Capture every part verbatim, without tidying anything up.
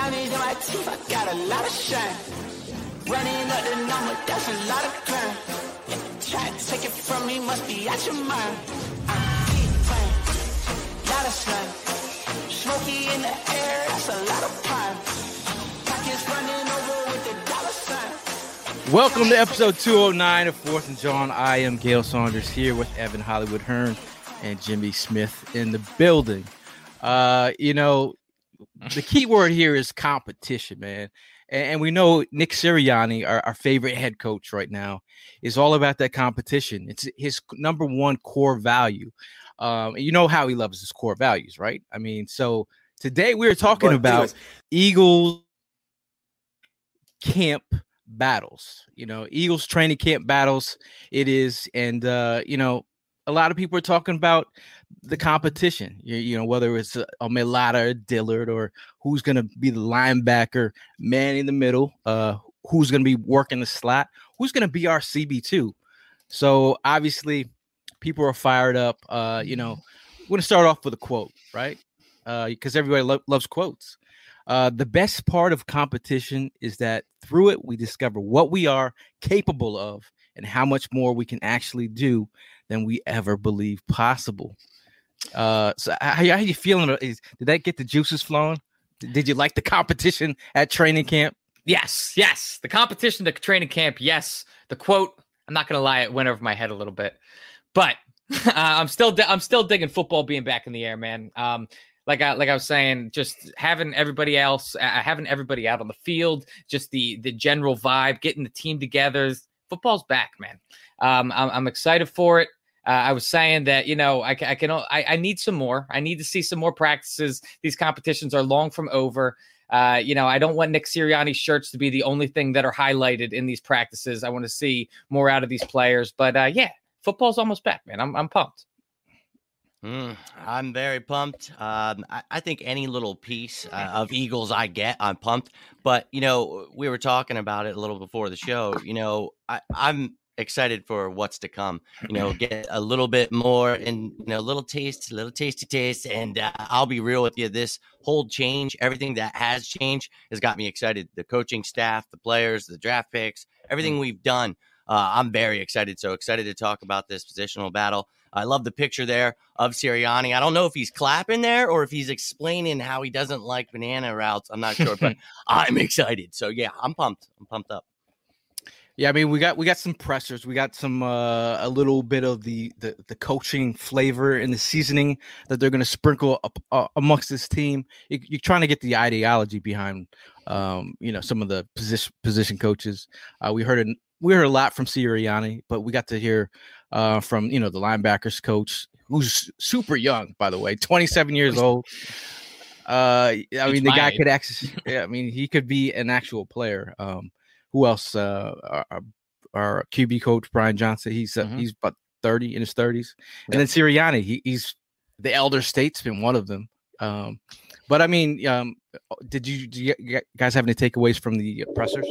Diamonds in my teeth, I got a lot of shine. Running up the number, that's a lot of crime. Try to take it from me, must be out your mind. I'm deep fine, lot of slime. Smoky in the air, that's a lot of prime. Pockets running over with the dollar sign. Welcome to episode two oh nine of Fourth and John. I am Gail Saunders here with Evan Hollywood Hearn and Jimmy Smith in the building. Uh, you know, the key word here is competition, man. And, and we know Nick Sirianni, our, our favorite head coach right now, is all about that competition. It's his number one core value. Um, you know how he loves his core values, right? I mean, so today we were talking but, about anyways. Eagles camp battles, you know, Eagles training camp battles. It is. And, uh, you know, a lot of people are talking about the competition, you, you know, whether it's a, a Mailata or Dillard or who's going to be the linebacker, man in the middle, uh, who's going to be working the slot, who's going to be our C B two. So obviously people are fired up. Uh, you know, we're going to start off with a quote, right? Uh, because everybody lo- loves quotes. Uh, the best part of competition is that through it, we discover what we are capable of and how much more we can actually do than we ever believed possible. Uh, so how, how you feeling? Is, did that get the juices flowing? Did, did you like the competition at training camp? Yes, yes. The competition, the training camp, yes. The quote, I'm not going to lie, it went over my head a little bit. But uh, I'm still di- I'm still digging football being back in the air, man. Um, like I like I was saying, just having everybody else, uh, having everybody out on the field, just the the general vibe, getting the team together. Football's back, man. Um, I'm, I'm excited for it. Uh, I was saying that, you know, I, I can I, I need some more. I need to see some more practices. These competitions are long from over. Uh, you know, I don't want Nick Sirianni's shirts to be the only thing that are highlighted in these practices. I want to see more out of these players. But uh, yeah, football's almost back, man. I'm I'm pumped. Mm, I'm very pumped. Um, I, I think any little piece uh, of Eagles I get, I'm pumped. But, you know, we were talking about it a little before the show. You know, I, I'm excited for what's to come. You know, get a little bit more and, you know, a little taste, a little tasty taste. And uh, I'll be real with you. This whole change, everything that has changed has got me excited. The coaching staff, the players, the draft picks, everything we've done. Uh, I'm very excited. So excited to talk about this positional battle. I love the picture there of Sirianni. I don't know if he's clapping there or if he's explaining how he doesn't like banana routes. I'm not sure, but I'm excited. So yeah, I'm pumped. I'm pumped up. Yeah, I mean, we got we got some pressers. We got some uh, a little bit of the, the the coaching flavor and the seasoning that they're going to sprinkle up uh, amongst this team. You, you're trying to get the ideology behind, um, you know, some of the position position coaches. Uh, we heard it. We heard a lot from Sirianni, but we got to hear uh, from, you know, the linebackers coach, who's super young, by the way, twenty-seven years old. Uh, I it's mean, the guy age. could actually, yeah, I mean, he could be an actual player. Um, who else? Uh, our, our Q B coach, Brian Johnson, he's uh, mm-hmm. he's about thirty in his thirties. And yep. then Sirianni, he, he's the elder statesman, one of them. Um, but I mean, um, did you, do you guys have any takeaways from the pressers?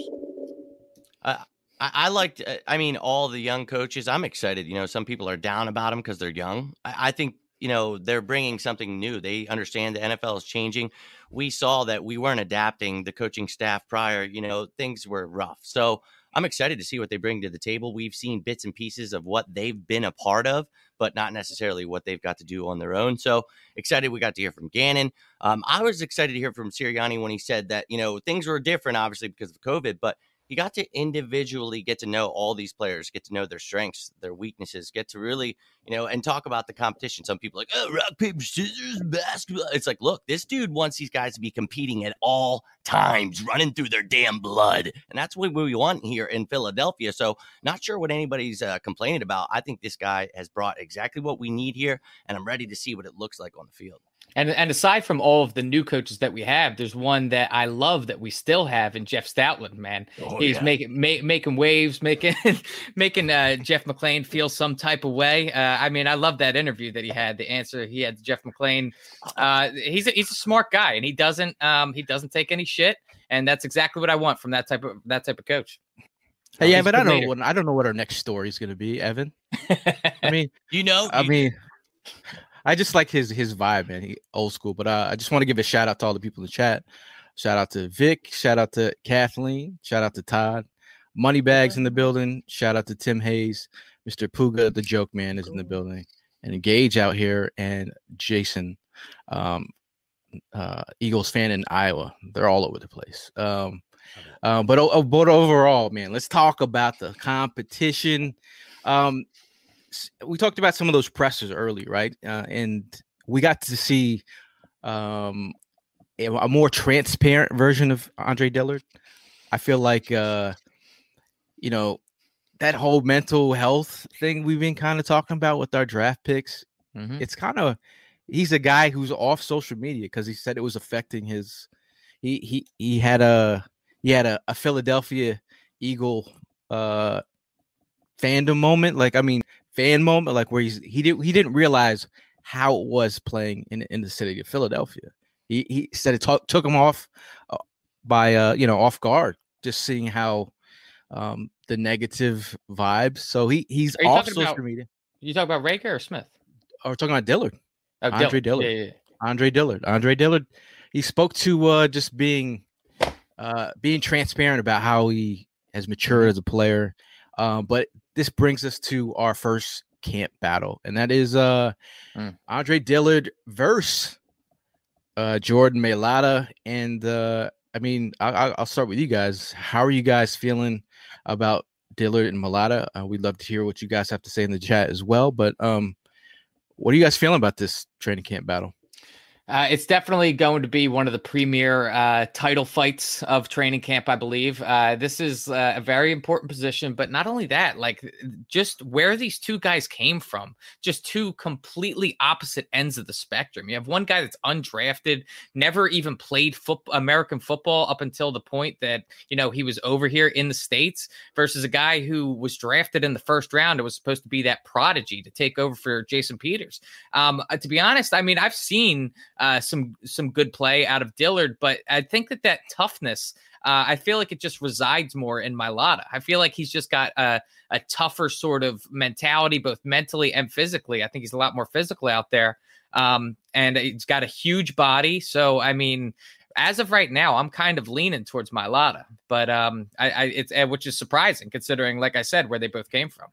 Uh, I liked, I mean, all the young coaches. I'm excited. You know, some people are down about them because they're young. I, I think, you know, they're bringing something new. They understand the N F L is changing. We saw that we weren't adapting the coaching staff prior. You know, things were rough. So I'm excited to see what they bring to the table. We've seen bits and pieces of what they've been a part of, but not necessarily what they've got to do on their own. So excited we got to hear from Gannon. Um, I was excited to hear from Sirianni when he said that, you know, things were different, obviously, because of COVID, but you got to individually get to know all these players, get to know their strengths, their weaknesses, get to really, you know, and talk about the competition. Some people are like, oh, rock, paper, scissors, basketball. It's like, look, this dude wants these guys to be competing at all times, running through their damn blood. And that's what we want here in Philadelphia. So not sure what anybody's uh, complaining about. I think this guy has brought exactly what we need here, and I'm ready to see what it looks like on the field. And and aside from all of the new coaches that we have, there's one that I love that we still have in Jeff Stoutland, man. Oh, He's yeah. making ma- making waves, making making uh, Jeff McClain feel some type of way. Uh, I mean, I love that interview that he had. The answer he had to Jeff McClain. Uh, he's a, he's a smart guy, and he doesn't um, he doesn't take any shit, and that's exactly what I want from that type of that type of coach. Hey, yeah, but I don't know what I don't know what our next story is going to be, Evan. I mean, you know, I you, mean. I just like his his vibe, man. He old school, but uh, I just want to give a shout out to all the people in the chat. Shout out to Vic. Shout out to Kathleen. Shout out to Todd. Moneybags in the building. Shout out to Tim Hayes. Mister Puga, the joke man, is in the building. And Gage out here, and Jason, um, uh, Eagles fan in Iowa. They're all over the place. Um, uh, but, uh, but overall, man, let's talk about the competition. Um, we talked about some of those pressers early, right? Uh, and we got to see um, a, a more transparent version of Andre Dillard. I feel like, uh, you know, that whole mental health thing we've been kind of talking about with our draft picks. Mm-hmm. It's kind of, he's a guy who's off social media because he said it was affecting his, he, he, he had a, he had a, a Philadelphia Eagle uh, fandom moment. Like, I mean, fan moment, like where he's, he didn't, he didn't realize how it was playing in, in the city of Philadelphia. He, he said it t- took him off uh, by, uh, you know, off guard, just seeing how, um, the negative vibes. So he he's off social about, media. You talk about Raker or Smith? Oh, we're talking about Dillard. Oh, Andre Dillard. Dillard. Yeah, yeah, yeah. Andre Dillard. Andre Dillard. He spoke to uh, just being uh, being transparent about how he has matured as a player. Uh, but this brings us to our first camp battle, and that is uh, mm. Andre Dillard versus uh, Jordan Mailata. And uh, I mean, I, I'll start with you guys. How are you guys feeling about Dillard and Mailata? Uh, we'd love to hear what you guys have to say in the chat as well. But um, what are you guys feeling about this training camp battle? Uh, it's definitely going to be one of the premier uh, title fights of training camp, I believe. Uh, this is uh, a very important position, but not only that, like just where these two guys came from, just two completely opposite ends of the spectrum. You have one guy that's undrafted, never even played foot- American football up until the point that, you know, he was over here in the States, versus a guy who was drafted in the first round and was supposed to be that prodigy to take over for Jason Peters. Um, uh, to be honest, I mean, I've seen Uh, some some good play out of Dillard, but I think that that toughness, uh, I feel like it just resides more in Mailata. I feel like he's just got a, a tougher sort of mentality, both mentally and physically. I think he's a lot more physical out there, um, and he's got a huge body. So, I mean, as of right now, I'm kind of leaning towards Mailata, but um, I, I it's which is surprising considering, like I said, where they both came from.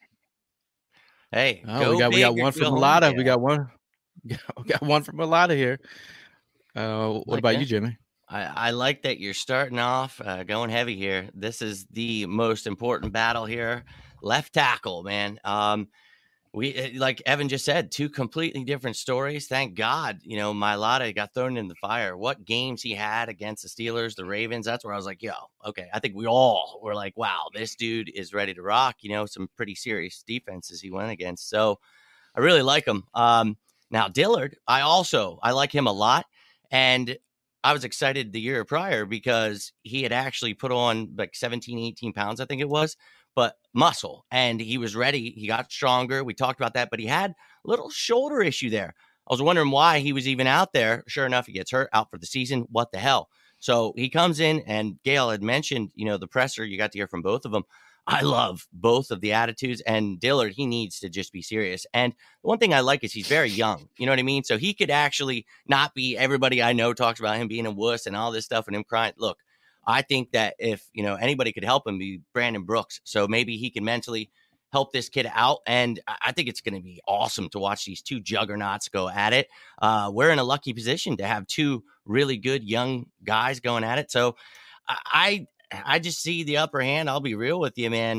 Hey, oh, we got we got one from Mailata. We got one. We got one from Mailata here. Uh, what like about that. you, Jimmy? I, I like that you're starting off uh, going heavy here. This is the most important battle here. Left tackle, man. Um, we like Evan just said, two completely different stories. Thank God, you know, Mailata got thrown in the fire. What games he had against the Steelers, the Ravens. That's where I was like, yo, okay. I think we all were like, wow, this dude is ready to rock. You know, some pretty serious defenses he went against. So I really like him. Um, Now, Dillard, I also, I like him a lot. And I was excited the year prior because he had actually put on like seventeen, eighteen pounds, I think it was, but muscle. And he was ready. He got stronger. We talked about that, but he had a little shoulder issue there. I was wondering why he was even out there. Sure enough, he gets hurt, out for the season. What the hell? So he comes in, and Gail had mentioned, you know, the presser. You got to hear from both of them. I love both of the attitudes, and Dillard, he needs to just be serious. And the one thing I like is he's very young. You know what I mean? So he could actually not be, everybody I know talks about him being a wuss and all this stuff and him crying. Look, I think that if, you know, anybody could help him, be Brandon Brooks. So maybe he can mentally help this kid out. And I think it's going to be awesome to watch these two juggernauts go at it. Uh, we're in a lucky position to have two really good young guys going at it. So I, I just see the upper hand. I'll be real with you, man.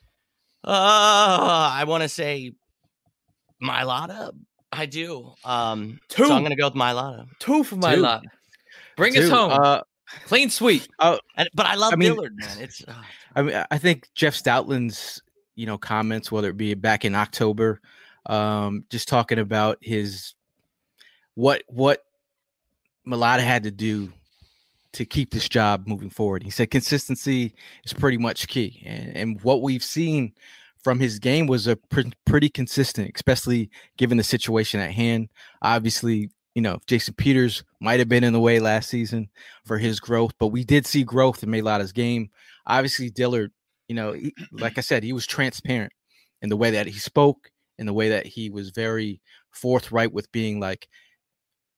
Uh, I want to say Mailata. I do. Um, Two. So I'm going to go with Mailata. Two for Mailata. Bring Two. us home. Uh, Clean sweep. Uh, and, but I love I mean, Dillard, man. It's. Uh, I mean, I think Jeff Stoutland's, you know, comments, whether it be back in October, um, just talking about his what what Mailata had to do to keep this job moving forward. He said consistency is pretty much key. And, and what we've seen from his game was a pr- pretty consistent, especially given the situation at hand. Obviously, you know, Jason Peters might have been in the way last season for his growth, but we did see growth in Mailata's game. Obviously, Dillard, you know, he, like I said, he was transparent in the way that he spoke, in the way that he was very forthright with being like,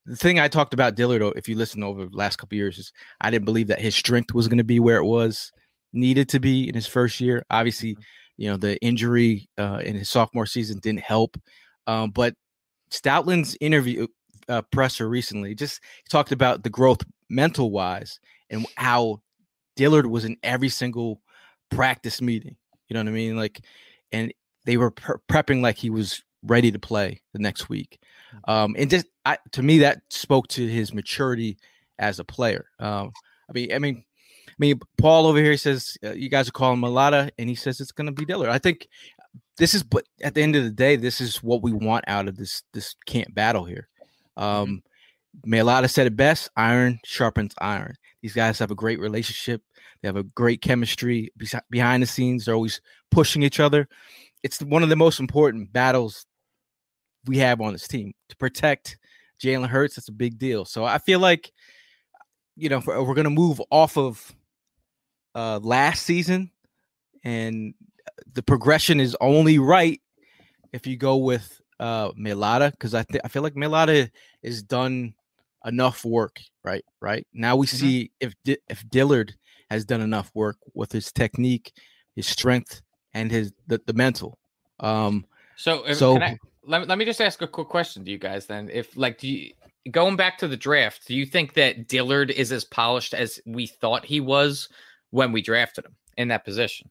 the thing I talked about Dillard, if you listen over the last couple of years, is I didn't believe that his strength was going to be where it was needed to be in his first year. Obviously, you know, the injury uh, in his sophomore season didn't help. Um, but Stoutland's interview uh, presser recently just talked about the growth mental wise and how Dillard was in every single practice meeting. You know what I mean? Like, and they were pre- prepping like he was ready to play the next week. Um, and just I, to me, that spoke to his maturity as a player. Um, I mean, I mean, I mean, Paul over here says uh, you guys are calling Mailata, and he says it's going to be Dillard. I think this is, but at the end of the day, this is what we want out of this this camp battle here. Um, mm-hmm. Mailata said it best: iron sharpens iron. These guys have a great relationship. They have a great chemistry behind the scenes. They're always pushing each other. It's one of the most important battles we have on this team to protect Jalen Hurts. That's a big deal. So I feel like, you know, we're going to move off of uh, last season, and the progression is only right if you go with uh, Mailata, because I th- I feel like Mailata has done enough work. Right, right. Now we mm-hmm. see if D- if Dillard has done enough work with his technique, his strength, and his the, the mental. Um, so, if, so can I, let, me, let me just ask a quick question to you guys then. If like, do you, going back to the draft, do you think that Dillard is as polished as we thought he was when we drafted him in that position?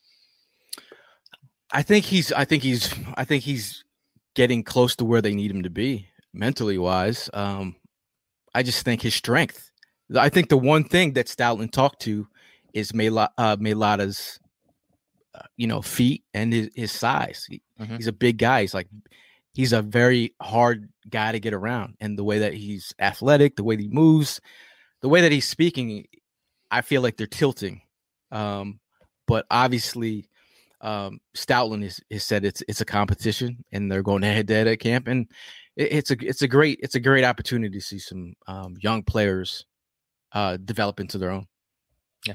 I think he's. I think he's. I think he's getting close to where they need him to be mentally wise. Um, I just think his strength. I think the one thing that Stoutland talked to is Mailata, uh, Mailata's, uh, you know, feet and his, his size. He, mm-hmm. He's a big guy. He's like, he's a very hard guy to get around. And the way that he's athletic, the way he moves, the way that he's speaking, I feel like they're tilting. Um, but obviously, um, Stoutland has, has said it's it's a competition, and they're going head to head at camp, and it, it's a it's a great it's a great opportunity to see some um, young players uh, develop into their own. Yeah,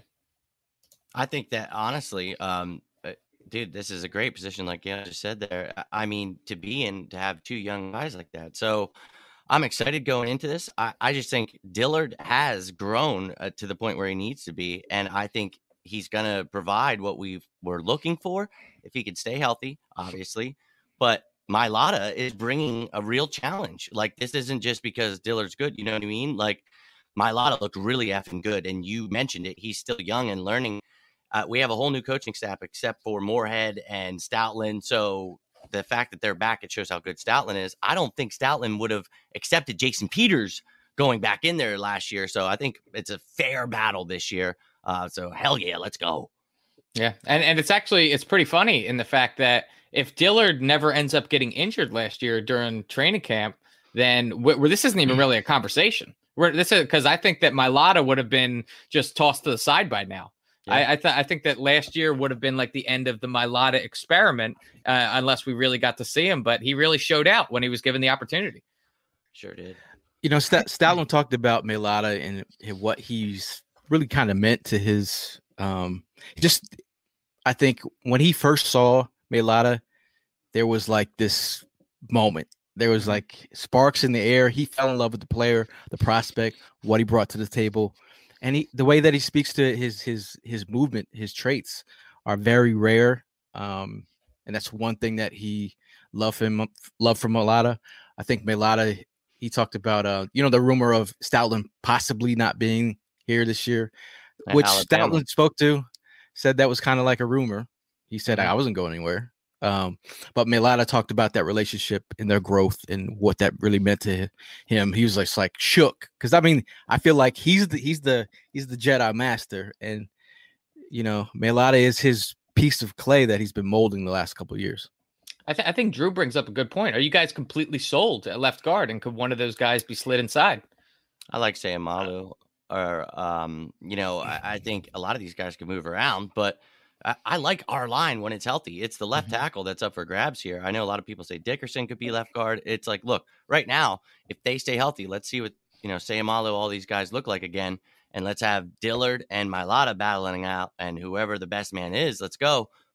I think that honestly, um, dude, this is a great position, like you just said there. I mean, to be in, to have two young guys like that. So I'm excited going into this. I, I just think Dillard has grown uh, to the point where he needs to be, and I think he's going to provide what we were looking for if he could stay healthy, obviously. But Mailata is bringing a real challenge. Like, this isn't just because Dillard's good. You know what I mean? Like, Mailata looked really effing good, and you mentioned it. He's still young and learning. Uh, we have a whole new coaching staff except for Moorhead and Stoutland. So the fact that they're back, it shows how good Stoutland is. I don't think Stoutland would have accepted Jason Peters going back in there last year. So I think it's a fair battle this year. Uh, so hell yeah, let's go. Yeah. And, and it's actually, it's pretty funny in the fact that if Dillard never ends up getting injured last year during training camp, then where this isn't even really a conversation. Where this is, because I think that Mailata would have been just tossed to the side by now. Yeah. I I, th- I think that last year would have been like the end of the Mailata experiment, uh, unless we really got to see him. But he really showed out when he was given the opportunity. Sure did. You know, St- Stoutland talked about Mailata and, and what he's really kind of meant to his. Um, just, I think when he first saw Mailata, there was like this moment. There was like sparks in the air. He fell in love with the player, the prospect, what he brought to the table. And he, the way that he speaks to his his his movement, his traits are very rare, um, and that's one thing that he loved him loved from Mailata. I think Mailata, he talked about uh, you know, the rumor of Stoutland possibly not being here this year, which Alabama. Stoutland spoke to, said that was kind of like a rumor. He said mm-hmm. I wasn't going anywhere, um, but Mailata talked about that relationship and their growth and what that really meant to him. He was just like shook, because I mean, I feel like he's the he's the he's the Jedi master, and you know, Mailata is his piece of clay that he's been molding the last couple of years. I, th- I think Drew brings up a good point. Are you guys completely sold at left guard, and could one of those guys be slid inside? I like Sayamalu, or um, you know, I, I think a lot of these guys can move around, but I, I like our line when it's healthy. It's the left mm-hmm. tackle that's up for grabs here. I know a lot of people say Dickerson could be left guard. It's like, look, right now, if they stay healthy, let's see what, you know, Sayamalu, all these guys look like again. And let's have Dillard and Mailata battling out, and whoever the best man is, let's go.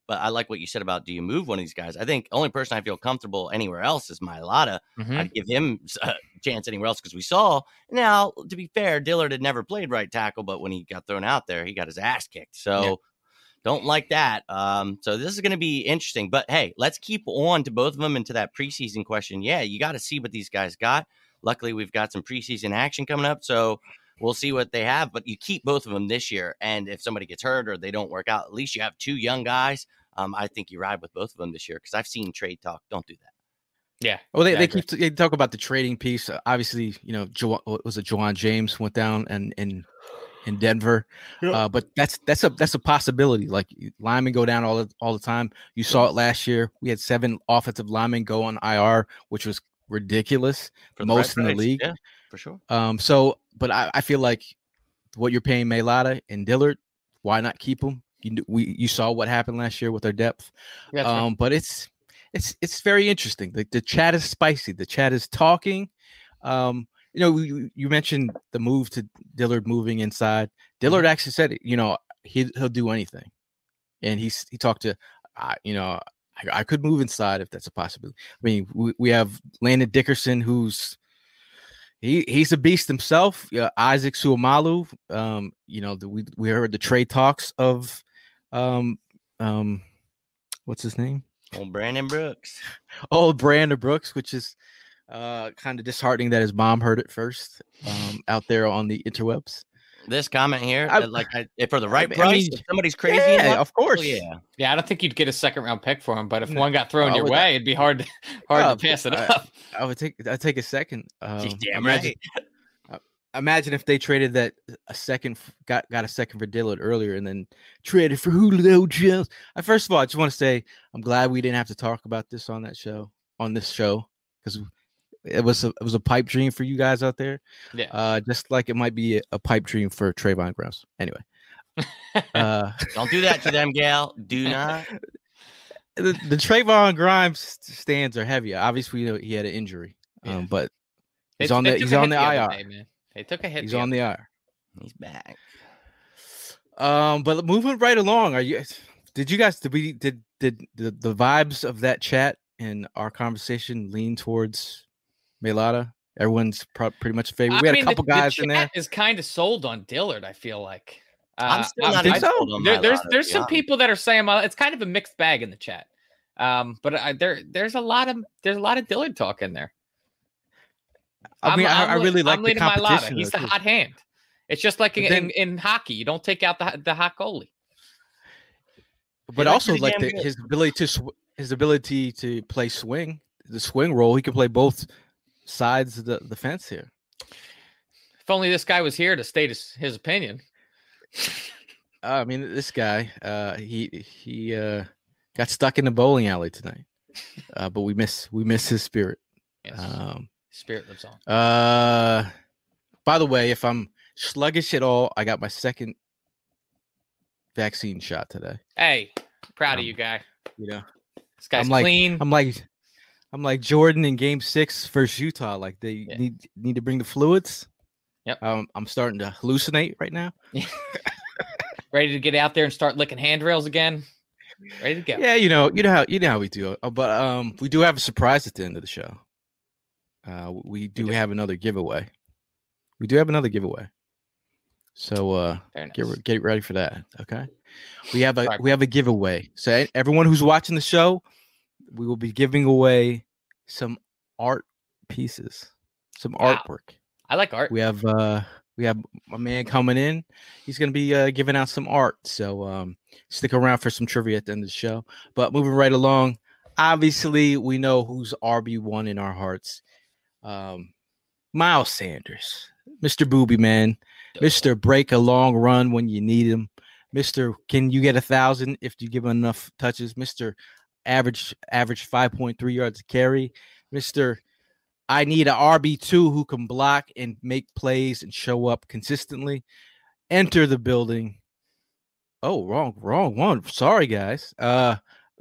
But I like what you said about do you move one of these guys? I think only person I feel comfortable anywhere else is Mailata. Mhm. I'd give him a chance anywhere else because we saw. Now, to be fair, Dillard had never played right tackle, but when he got thrown out there, he got his ass kicked. So Yeah. don't like that. Um, so this is going to be interesting. But hey, let's keep on to both of them and to that preseason question. Yeah, you got to see what these guys got. Luckily, we've got some preseason action coming up, so we'll see what they have. But you keep both of them this year, and if somebody gets hurt or they don't work out, at least you have two young guys. Um, I think you ride with both of them this year because I've seen trade talk. Don't do that. Yeah. Well, they, I they agree. keep they talk about the trading piece. Uh, obviously, you know, jo- what was it Juwan James went down and in in Denver, uh, but that's that's a that's a possibility. Like linemen go down all the all the time. You saw it last year. We had seven offensive linemen go on I R, which was ridiculous. For the Most right in the price. league. Yeah, for sure. Um, so, but I, I feel like what you're paying Mailata and Dillard, why not keep them? You kn- we you saw what happened last year with their depth. That's right. Um, but it's it's it's very interesting. The the chat is spicy. The chat is talking. Um, you know, you, you mentioned the move to Dillard moving inside. Dillard actually said, you know, he he'll do anything, and he's he talked to, uh, you know, I, I could move inside if that's a possibility. I mean, we, we have Landon Dickerson, who's he he's a beast himself. Yeah, Isaac Suamalu. Um, you know, the, we we heard the trade talks of, um, um, what's his name? Old Brandon Brooks. Old Brandon Brooks, which is uh kind of disheartening that his mom heard it first, um, out there on the interwebs. This comment here, I- uh, like I, if for the right I price, mean, if somebody's crazy, Yeah, enough, of course. well, yeah. Yeah, I don't think you'd get a second round pick for him, but if No. one got thrown I your would- way, it'd be hard to, hard Uh, to pass it I- up. I would take I'd take a second. Um, She's damn imagine, right. imagine if they traded that a second f- got got a second for Dillard earlier and then traded for Julio Jones. Uh, first of all, I just want to say I'm glad we didn't have to talk about this on that show on this show because it was a it was a pipe dream for you guys out there. Yeah. Uh, just like it might be a, a pipe dream for Trayvon Grimes. Anyway, uh, Don't do that to them, Gal. Do not. the, the Trayvon Grimes stands are heavy. Obviously, you know, he had an injury, um, Yeah. but They- he's on they the took he's a on hit the other I R. day, man. They took a hit. He's the on other the day. I R. He's back. Um, but moving right along, are you? Did you guys? Did we? Did did the, the vibes of that chat and our conversation lean towards Mailata? Everyone's pro- pretty much favorite. We I had mean, a couple the, the guys in there. chat is kind of sold on Dillard. I feel like. I'm Uh, still I- not think I- so? sold on there- there's Mailata, to there's be some honest. people that are saying uh, it's kind of a mixed bag in the chat. Um, but I, there there's a lot of there's a lot of Dillard talk in there. I mean, I'm- I, I I'm really lean- like I'm the leaning Mailata. competition. He's though, the too. hot hand. It's just like in, But then- in, in hockey. You don't take out the the hot goalie. but He likes also pretty like damn the, good. his ability to sw- his ability to play swing, the swing role. He can play both sides of the, the fence here. If only this guy was here to state his, his opinion. Uh, I mean, this guy, uh, he he uh, got stuck in the bowling alley tonight, uh, but we miss we miss his spirit. Yes. Um, Spirit lives on. Uh, by the way, if I'm sluggish at all, I got my second vaccine shot today. Hey, proud of Um, you, guy. You know, This guy's I'm like clean. I'm like I'm like Jordan in Game Six versus Utah. Like they Yeah. need need to bring the fluids. Yep. Um, I'm starting to hallucinate right now. Ready to get out there and start licking handrails again. Ready to go. Yeah, you know, you know how you know how we do it. Uh, But um, we do have a surprise at the end of the show. Uh, we do do. have another giveaway. We do have another giveaway. So uh, Very nice. get re- get ready for that. Okay, we have a Right. we have a giveaway. So e- everyone who's watching the show, we will be giving away some art pieces, some Wow. artwork. I like art. We have uh we have a man coming in. He's gonna be uh, giving out some art. So um stick around for some trivia at the end of the show. But moving right along, obviously we know who's R B one in our hearts. Um Miles Sanders, Mister Booby Man, Mister Break a long run when you need him. Mister Can you get a thousand if you give him enough touches? Mister Average average five point three yards a carry. Mister I need an R B two who can block and make plays and show up consistently. Enter the building. Oh, wrong, wrong one. Sorry, guys. Uh,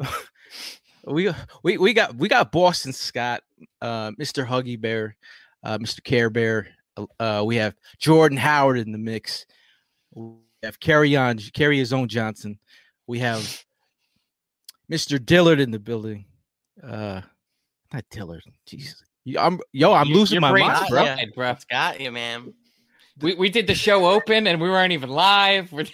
we we we got we got Boston Scott, uh, Mister Huggy Bear, uh, Mister Care Bear. Uh, we have Jordan Howard in the mix. We have Carry on, Carry his own Johnson. We have Mister Dillard in the building. Uh, not Dillard. Jesus. I'm yo, I'm You- losing you're my brain mind, bro. fried, bro. It's got you, man. We we did the show open and we weren't even live. We're-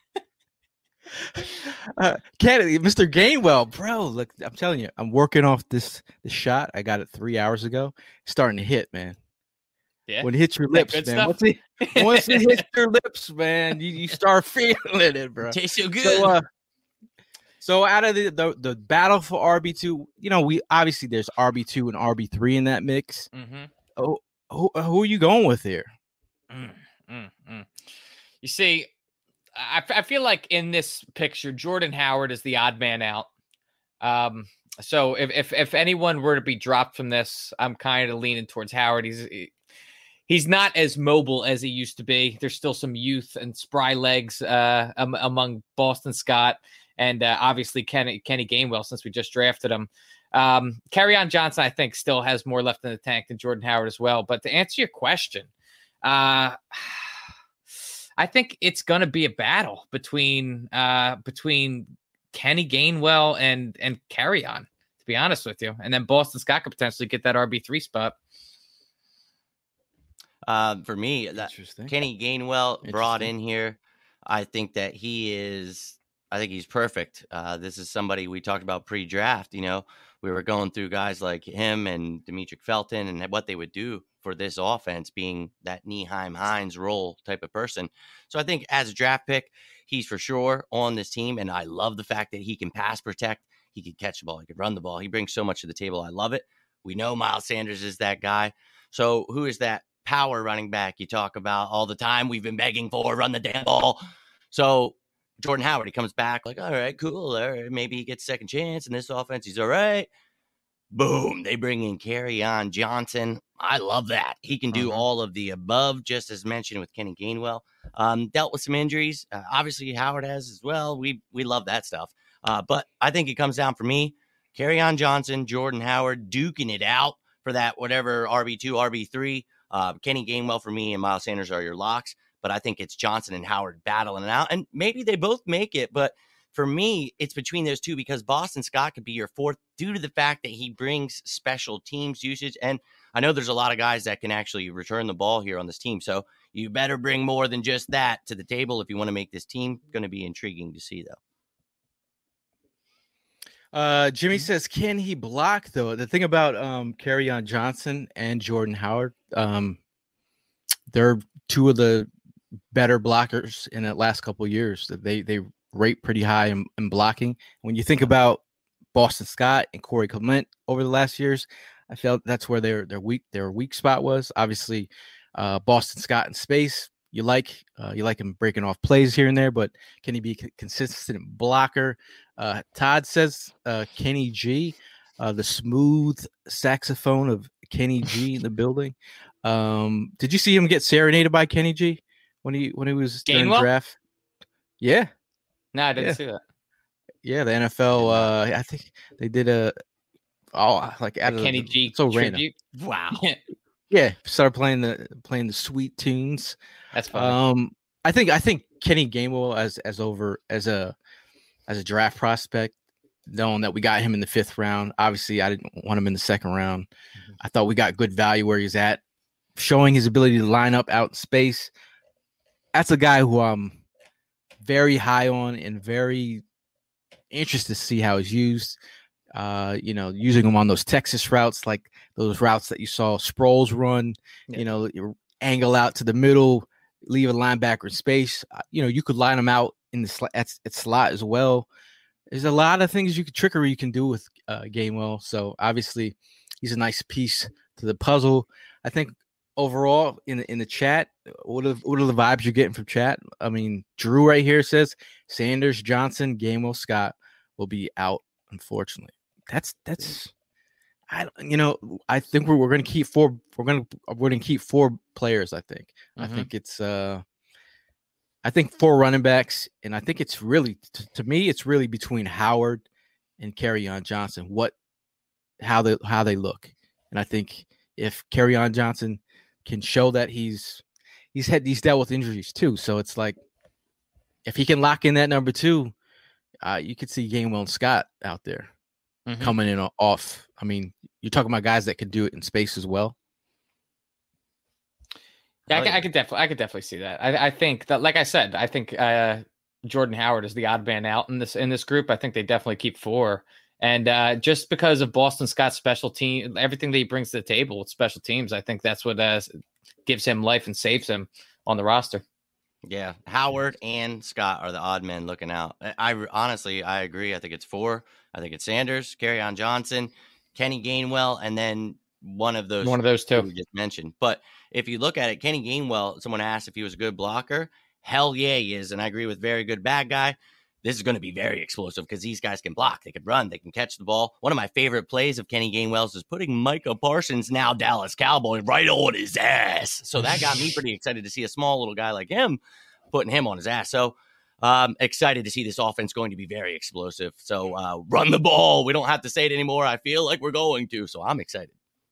Uh, Kennedy, Mister Gainwell, bro. Look, I'm telling you, I'm working off this this shot. I got it three hours ago. It's starting to hit, man. yeah. When it hits your That lips, good man. stuff? Once it, once it hits your lips, man, you, you start feeling it, bro. Tastes so good. So, uh, so out of the, the the battle for R B two, you know, we obviously there's R B two and R B three in that mix. Mhm. Oh, who, who are you going with here? Mm, mm, mm. You see, I, I feel like in this picture, Jordan Howard is the odd man out. Um, so if, if if anyone were to be dropped from this, I'm kind of leaning towards Howard. He's he's not as mobile as he used to be. There's still some youth and spry legs uh, um, among Boston Scott and uh, obviously Kenny Kenny Gainwell since we just drafted him. Um, Kerryon Johnson, I think, still has more left in the tank than Jordan Howard as well. But to answer your question, uh, I think it's going to be a battle between uh, between Kenny Gainwell and and Kerryon, to be honest with you. And then Boston Scott could potentially get that R B three spot. Uh, for me, that Interesting. Kenny Gainwell brought Interesting. in here. I think that he is. I think he's perfect. Uh, this is somebody we talked about pre-draft. You know, we were going through guys like him and Demetric Felton and what they would do for this offense, being that Nyheim Hines role type of person. So I think as a draft pick, he's for sure on this team. And I love the fact that he can pass protect. He can catch the ball. He can run the ball. He brings so much to the table. I love it. We know Miles Sanders is that guy. So who is that power running back you talk about all the time? We've been begging for, run the damn ball. So Jordan Howard, he comes back like, all right, cool. All right, maybe he gets a second chance in this offense. He's all right. Boom. They bring in Kerryon Johnson. I love that. He can do Uh-huh. all of the above, just as mentioned with Kenny Gainwell. Um, dealt with some injuries. Uh, obviously, Howard has as well. We we love that stuff. Uh, but I think it comes down for me, Kerryon Johnson, Jordan Howard, duking it out for that whatever R B two, R B three. Uh, Kenny Gainwell for me and Miles Sanders are your locks. But I think it's Johnson and Howard battling it out. And maybe they both make it. But for me, it's between those two because Boston Scott could be your fourth due to the fact that he brings special teams usage. And I know there's a lot of guys that can actually return the ball here on this team. So you better bring more than just that to the table if you want to make this team going to be intriguing to see, though. Uh, Jimmy says, can he block though? The thing about um Kerryon Johnson and Jordan Howard, um, they're two of the better blockers in the last couple of years. They they rate pretty high in, in blocking. When you think about Boston Scott and Corey Clement over the last years, I felt that's where their their weak their weak spot was. Obviously, uh, Boston Scott in space, you like uh, you like him breaking off plays here and there, but can he be a consistent blocker? Uh, Todd says uh, Kenny G, uh, the smooth saxophone of Kenny G in the building. Um, did you see him get serenaded by Kenny G when he when he was during Gainwell? draft? Yeah, No, I didn't Yeah. see that. yeah. The N F L. Uh, I think they did a oh like out A of Kenny the, G so random. tribute. Wow. Yeah, started playing the playing the sweet tunes. That's funny. Um, I think I think Kenny Gainwell as as over as a as a draft prospect, knowing that we got him in the fifth round. Obviously, I didn't want him in the second round. Mhm. I thought we got good value where he's at, showing his ability to line up out in space. That's a guy who I'm very high on and very interested to see how he's used. Uh, you know, using him on those Texas routes, like those routes that you saw Sproles run. Yeah. You know, you angle out to the middle, leave a linebacker in space. Uh, you know, you could line them out in the sl- at, at slot as well. There's a lot of things you could trickery you can do with uh, Gainwell. So obviously, he's a nice piece to the puzzle. I think overall in the, in the chat, what are what are the vibes you're getting from chat? I mean, Drew right here says Sanders, Johnson, Gainwell, Scott will be out. Unfortunately, that's that's. I don't- you know I think we're we're gonna keep four. We're gonna we're gonna keep four players. I think. I Mhm. think it's uh. I think four running backs, and I think it's really t- to me it's really between Howard and Kerryon Johnson. What, how they how they look, and I think if Kerryon Johnson can show that he's he's had he's dealt with injuries too, so it's like if he can lock in that number two, uh, you could see Gainwell and Scott out there Mhm. coming in o- off. I mean, you're talking about guys that can do it in space as well. Yeah, I, Oh, could- yeah. I could definitely, I could definitely see that. I, I think that, like I said, I think uh, Jordan Howard is the odd man out in this in this group. I think they definitely keep four, and uh, just because of Boston Scott's special team, everything that he brings to the table with special teams, I think that's what uh, gives him life and saves him on the roster. Yeah, Howard and Scott are the odd men looking out. I, I honestly, I agree. I think it's four. I think it's Sanders, Kerryon Johnson, Kenny Gainwell, and then one of those One of those two two. we just mentioned. But if you look at it, Kenny Gainwell, someone asked if he was a good blocker. Hell yeah, he is. And I agree with very good bad guy. This is going to be very explosive because these guys can block, they can run, they can catch the ball. One of my favorite plays of Kenny Gainwell's is putting Micah Parsons, now Dallas Cowboy, right on his ass. So that got me pretty excited to see a small little guy like him putting him on his ass. So um, excited to see this offense going to be very explosive. So uh, run the ball. We don't have to say it anymore. I feel like we're going to. So I'm excited.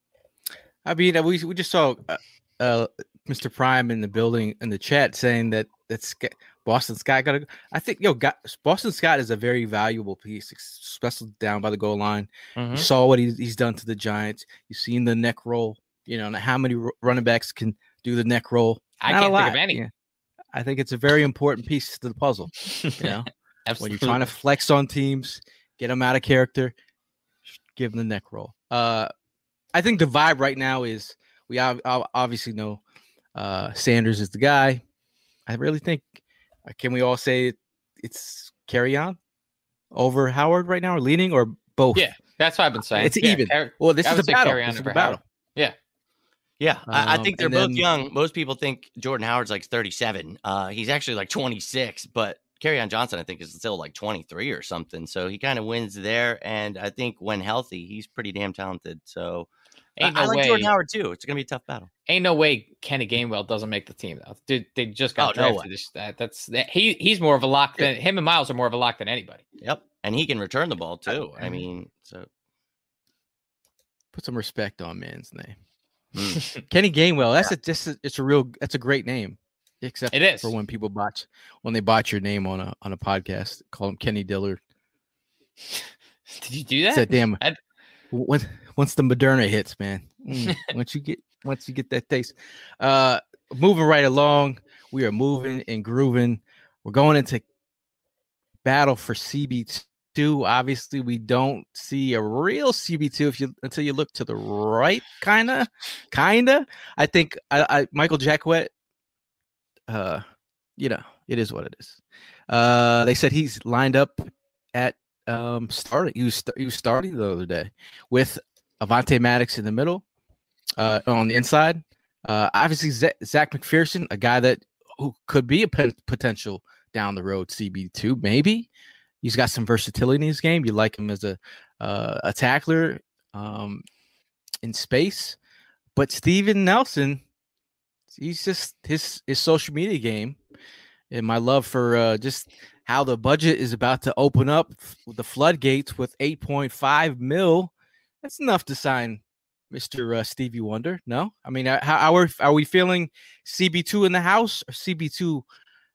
I mean, uh, we we just saw uh, uh, Mister Prime in the building in the chat saying that that's Boston Scott got to. I think yo, got, Boston Scott is a very valuable piece, especially down by the goal line. Mhm. You saw what he's, he's done to the Giants. You've seen the neck roll. You know, and how many r- running backs can do the neck roll? I Not a can't think lot, of any. yeah. I think it's a very important piece to the puzzle. You know, when Absolutely. you're trying to flex on teams, get them out of character, give them the neck roll. Uh, I think the vibe right now is we ob- ob- obviously know uh, Sanders is the guy. I really think, uh, can we all say it, it's Kerryon over Howard right now, or leaning, or both? Yeah, that's what I've been saying. It's Yeah, even. Car- Well, this I is would the say battle. Kerryon This is over the battle. Howard. Yeah. Yeah, I, I Um, think they're and both then- young. Most people think Jordan Howard's like thirty-seven. Uh, he's actually like twenty-six, but Kerryon Johnson, I think, is still like twenty-three or something. So he kind of wins there. And I think when healthy, he's pretty damn talented. So Ain't I, I no like way. Jordan Howard too. It's going to be a tough battle. Ain't no way Kenny Gainwell doesn't make the team though. Dude, they just got Oh, no drafted. This, that, that's that, he. He's more of a lock than him and Miles are more of a lock than anybody. Yep. And he can return the ball too. I I- mean, so Put some respect on man's name. mm. Kenny Gainwell. That's a just a, it's a real that's a great name. Except It is. for when people botch when they botch your name on a on a podcast, call him Kenny Dillard. Did you do that? Said damn I- once once the Moderna hits, man. mm, once you get once you get that taste. Uh moving right along, we are moving and grooving. We're going into battle for C B two. Obviously, we don't see a real C B two if you until you look to the right, kinda, kinda. I think I, I Michael Jacquet. Uh, you know, it is what it is. Uh, they said he's lined up at um starting. He was st- he was starting the other day with Avonte Maddox in the middle, uh, on the inside. Uh, obviously Z- Zach McPherson, a guy that who could be a p- potential down the road C B two, maybe. He's got some versatility in his game. You like him as a uh, a tackler um, in space, but Steven Nelson, he's just his his social media game, and my love for uh, just how the budget is about to open up the floodgates with eight point five mil. That's enough to sign Mister Uh, Stevie Wonder. No, I mean, uh, how, how are are we feeling? C B two in the house or C B two?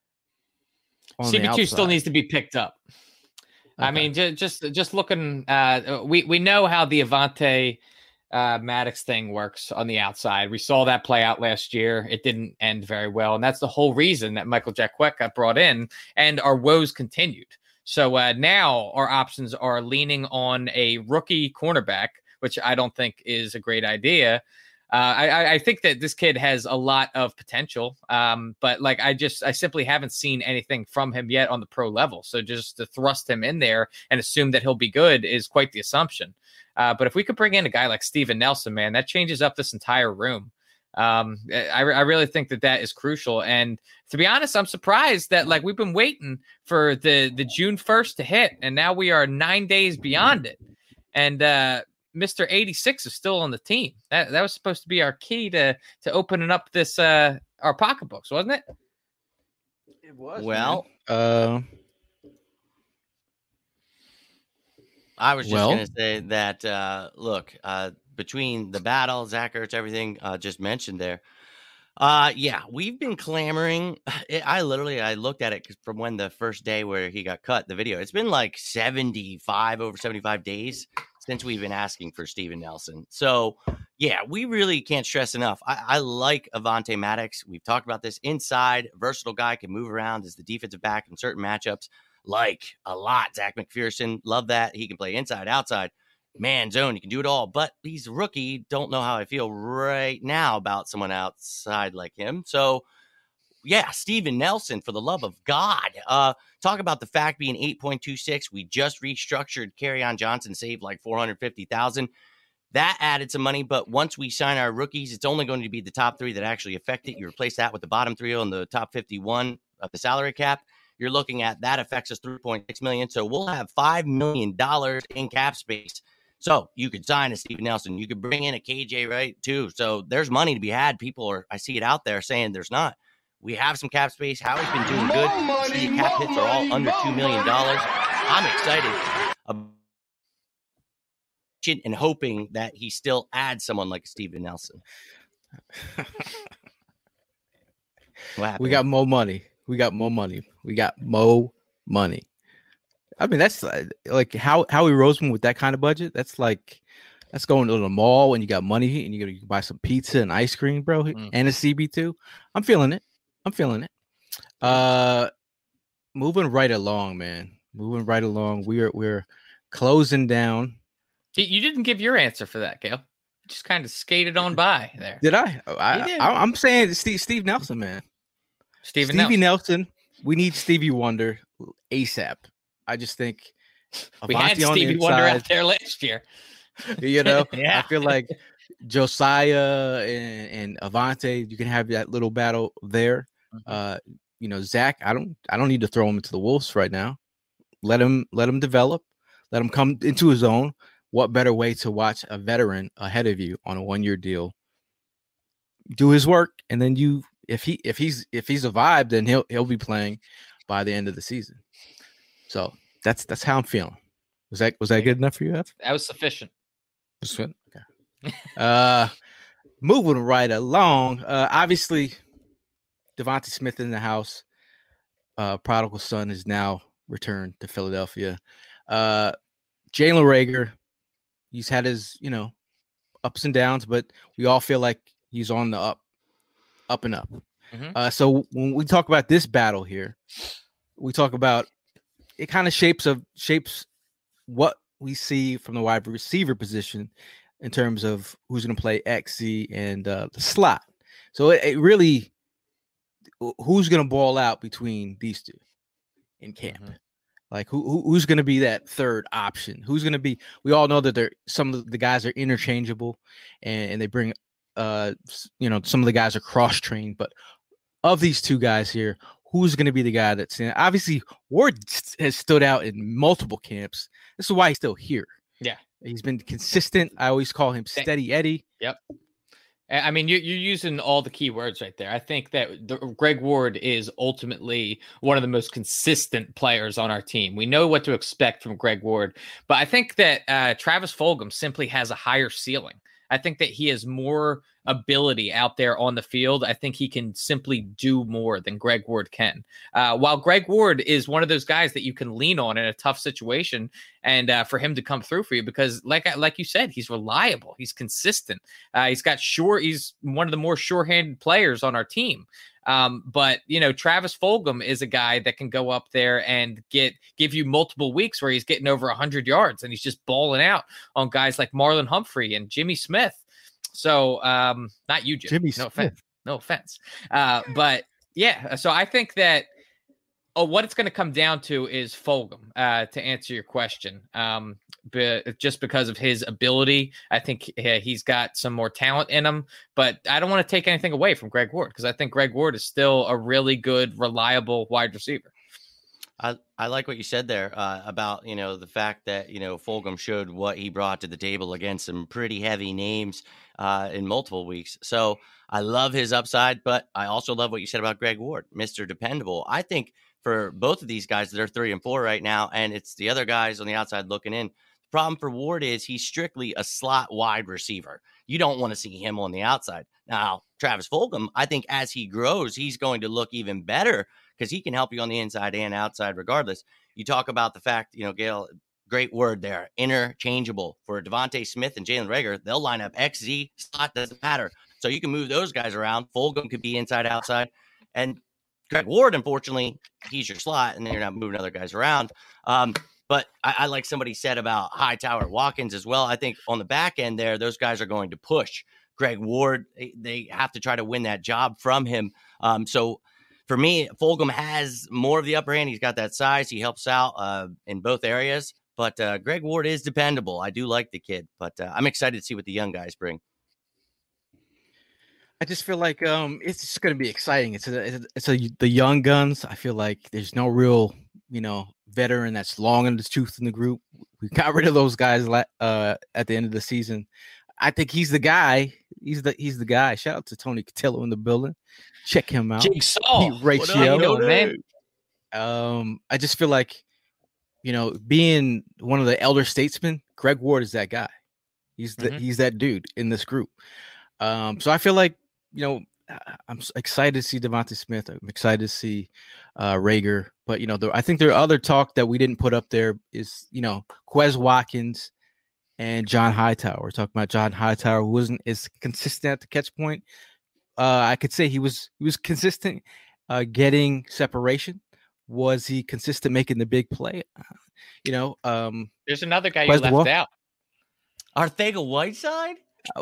C B two still needs to be picked up. I Okay. mean, just just just looking. Uh, we we know how the Avonte uh, Maddox thing works on the outside. We saw that play out last year. It didn't end very well, and that's the whole reason that Michael Jacquet got brought in, and our woes continued. So uh, now our options are leaning on a rookie cornerback, which I don't think is a great idea. Uh, I, I think that this kid has a lot of potential, um, but like I just I simply haven't seen anything from him yet on the pro level. So just to thrust him in there and assume that he'll be good is quite the assumption. Uh, but if we could bring in a guy like Steven Nelson, man, that changes up this entire room. Um, I, I really think that that is crucial. And to be honest, I'm surprised that like we've been waiting for the the June first to hit, and now we are nine days beyond it. And uh, Mister eighty-six is still on the team. That that was supposed to be our key to to opening up this uh our pocketbooks, wasn't it? It was Well, uh, I was just Well- going to say that, uh, look, uh, between the battle, Zach Ertz, everything uh, just mentioned there, Uh, yeah, we've been clamoring. It, I literally, I looked at it 'cause from when the first day where he got cut, the video. It's been like seventy-five, over seventy-five days since we've been asking for Steven Nelson. So, yeah, we really can't stress enough. I, I like Avonte Maddox. We've talked about this. Inside, versatile guy, can move around as the defensive back in certain matchups. Like a lot. Zach McPherson, love that. He can play inside, outside. Man zone, you can do it all, but he's a rookie. Don't know how I feel right now about someone outside like him. So, yeah, Steven Nelson, for the love of God. Uh, talk about the fact being eight point two six. We just restructured. Kerryon Johnson saved like four hundred fifty thousand dollars. That added some money, but once we sign our rookies, it's only going to be the top three that actually affect it. You replace that with the bottom three on the top fifty-one of the salary cap. You're looking at that affects us three point six million dollars. So we'll have five million dollars in cap space. So you could sign a Steven Nelson. You could bring in a K J Wright too. So there's money to be had. People are, I see it out there saying there's not. We have some cap space. Howie's been doing good. Money, the cap hits are all under two million dollars. I'm excited and hoping that he still adds someone like Steven Nelson. We got more money. We got more money. We got more money. I mean, that's like, like how Howie Roseman with that kind of budget. That's like that's going to the mall and you got money and you got to buy some pizza and ice cream, bro, mm. and a C B two. I'm feeling it. I'm feeling it. Uh, moving right along, man. Moving right along. We're we're closing down. You didn't give your answer for that, Gail. You just kind of skated on by there. Did I? I, did. I I'm saying Steve Steve Nelson, man. Steven Stevie Nelson. Nelson. We need Stevie Wonder ASAP. I just think we Avonte had Stevie the Wonder out there last year. You know, yeah. I feel like Josiah and, and Avonte, you can have that little battle there. Mm-hmm. Uh, you know, Zach, I don't, I don't need to throw him into the wolves right now. Let him, let him develop. Let him come into his own. What better way to watch a veteran ahead of you on a one-year deal do his work, and then you, if he, if he's, if he's a vibe, then he'll, he'll be playing by the end of the season. So that's that's how I'm feeling. Was that was that good enough for you, F? That was sufficient. Okay. uh, moving right along. Uh, obviously, Devontae Smith in the house. Uh, prodigal son is now returned to Philadelphia. Uh, Jalen Reagor, he's had his you know ups and downs, but we all feel like he's on the up, up and up. Mm-hmm. Uh, so when we talk about this battle here, we talk about. It kind of shapes of shapes what we see from the wide receiver position in terms of who's going to play X Z and uh, the slot. So it, it really, who's going to ball out between these two in camp? Mm-hmm. Like who, who who's going to be that third option? Who's going to be? We all know that they're some of the guys are interchangeable, and, and they bring, uh, you know, some of the guys are cross trained. But of these two guys here. Who's going to be the guy that's in? Obviously, Ward has stood out in multiple camps. This is why he's still here. Yeah. He's been consistent. I always call him Steady Eddie. Yep. I mean, you're, you're using all the key words right there. I think that the, Greg Ward is ultimately one of the most consistent players on our team. We know what to expect from Greg Ward, but I think that uh, Travis Fulgham simply has a higher ceiling. I think that he has more ability out there on the field. I think he can simply do more than Greg Ward can. Uh, while Greg Ward is one of those guys that you can lean on in a tough situation and uh, for him to come through for you, because like, like you said, he's reliable. He's consistent. Uh, he's got sure. He's one of the more sure-handed players on our team. Um, but you know, Travis Fulgham is a guy that can go up there and get give you multiple weeks where he's getting over one hundred yards and he's just balling out on guys like Marlon Humphrey and Jimmy Smith. So um, not you, Jim. Jimmy no Smith. offense. No offense. Uh, but yeah, so I think that oh, what it's going to come down to is Fulgham, uh, to answer your question. Um, but just because of his ability, I think uh, he's got some more talent in him, but I don't want to take anything away from Greg Ward because I think Greg Ward is still a really good, reliable wide receiver. I, I like what you said there uh, about, you know, the fact that, you know, Fulgham showed what he brought to the table against some pretty heavy names uh, in multiple weeks. So I love his upside, but I also love what you said about Greg Ward, Mister Dependable. I think for both of these guys, they're three and four right now, and it's the other guys on the outside looking in. The problem for Ward is he's strictly a slot wide receiver. You don't want to see him on the outside. Now, Travis Fulgham, I think as he grows, he's going to look even better because he can help you on the inside and outside regardless. You talk about the fact, you know, Gail, great word there, interchangeable. For Devontae Smith and Jalen Reagor, they'll line up X, Z, slot, doesn't matter. So you can move those guys around. Fulgham could be inside, outside. And Greg Ward, unfortunately, he's your slot, and then you're not moving other guys around. Um, but I, I like somebody said about Hightower, Watkins as well. I think on the back end there, those guys are going to push. Greg Ward, they, they have to try to win that job from him. Um, so for me, Fulgham has more of the upper hand. He's got that size. He helps out uh, in both areas. But uh, Greg Ward is dependable. I do like the kid, but uh, I'm excited to see what the young guys bring. I just feel like um, it's just going to be exciting. It's a, it's a, it's a the young guns. I feel like there's no real, you know, veteran that's long in the tooth in the group. We got rid of those guys uh, at the end of the season. I think he's the guy. He's the he's the guy. Shout out to Tony Cotillo in the building. Check him out. Jigsaw. He ratio. Yo, man. Um, I just feel like, you know, being one of the elder statesmen, Greg Ward is that guy. He's the mm-hmm. he's that dude in this group. Um, so I feel like, you know, I'm excited to see Devontae Smith. I'm excited to see uh, Reagor. But, you know, the, I think there are other talk that we didn't put up there is, you know, Quez Watkins and John Hightower. We're talking about John Hightower, who wasn't as consistent at the catch point. Uh, I could say he was he was consistent uh, getting separation. Was he consistent making the big play? Uh, you know, um, there's another guy you left Wall. out. Arcega-Whiteside? Uh,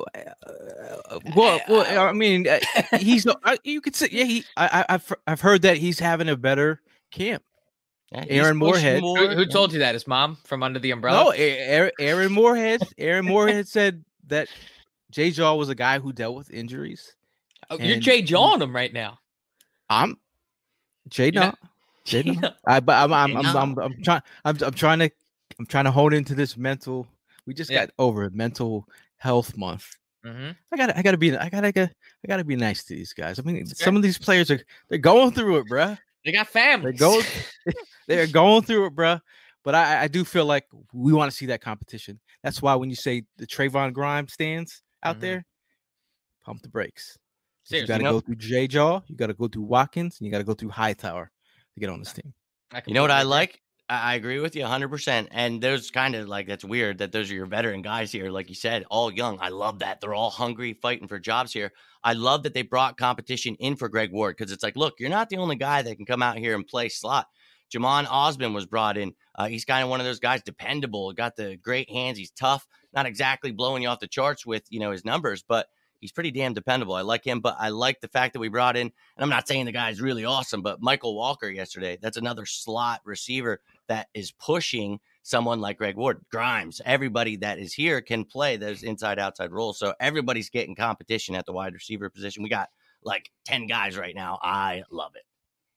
uh, well, well, I mean, uh, he's uh, you could say, yeah. He, I, I've I've heard that he's having a better camp. Yeah, Aaron Moorhead. Who, who told you that? His mom from under the umbrella? No, Aaron, Aaron Moorhead. Aaron Moorhead said that Jay Jaw was a guy who dealt with injuries. Oh, you're Jay Jawing him right now. I'm Jay. No, Jay. No. I, but I'm I'm, I'm, I'm, I'm trying. I'm, I'm trying to. I'm trying to hone into this mental. We just yeah. got over mental health month. Mm-hmm. I got. I got to be. I got to. I got to be nice to these guys. I mean, some of these players are. They're going through it, bruh. They got families. They're going. They're going through it, bruh. But I, I do feel like we want to see that competition. That's why when you say the Trayvon Grimes stands out mm-hmm. there, pump the brakes. Seriously, you got to you know, go through J Jaw. You got to go through Watkins, and you got to go through Hightower to get on this team. You know what I like? I agree with you one hundred percent. And there's kind of like, that's weird that those are your veteran guys here. Like you said, all young. I love that. They're all hungry, fighting for jobs here. I love that they brought competition in for Greg Ward because it's like, look, you're not the only guy that can come out here and play slot. Jamon Osmond was brought in. Uh, he's kind of one of those guys, dependable, got the great hands. He's tough, not exactly blowing you off the charts with, you know, his numbers, but he's pretty damn dependable. I like him, but I like the fact that we brought in, and I'm not saying the guy's really awesome, but Michael Walker yesterday, that's another slot receiver that is pushing someone like Greg Ward. Grimes, everybody that is here can play those inside-outside roles, so everybody's getting competition at the wide receiver position. We got like ten guys right now. I love it.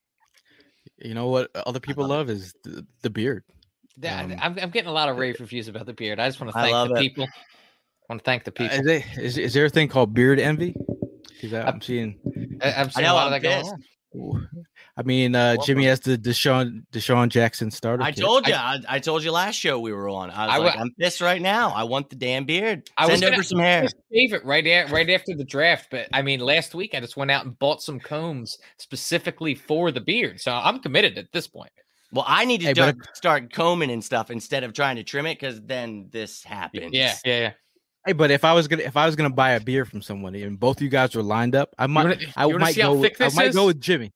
You know what other people love, love is the, the beard. Um, I'm, I'm getting a lot of rave reviews about the beard. I just want to thank the it. people. I want to thank the people. Uh, is, it, is, is there a thing called beard envy? Because I'm seeing, I'm seeing I know, a lot I'm of that pissed. going on. I mean, uh, Jimmy has the Deshaun Deshaun Jackson starter. I kit. told you. I, I told you last show we were on. I was I like, w- I'm pissed right now. I want the damn beard. I Send was gonna, over some hair. Save it right there, right after the draft. But I mean, last week I just went out and bought some combs specifically for the beard. So I'm committed at this point. Well, I need to Hey, start, but- start combing and stuff instead of trying to trim it because then this happens. Yeah, yeah, yeah. Hey, but if I was gonna if I was gonna buy a beer from someone and both you guys were lined up, I might wanna, I you wanna might see how go thick with, I this might is? go with Jimmy.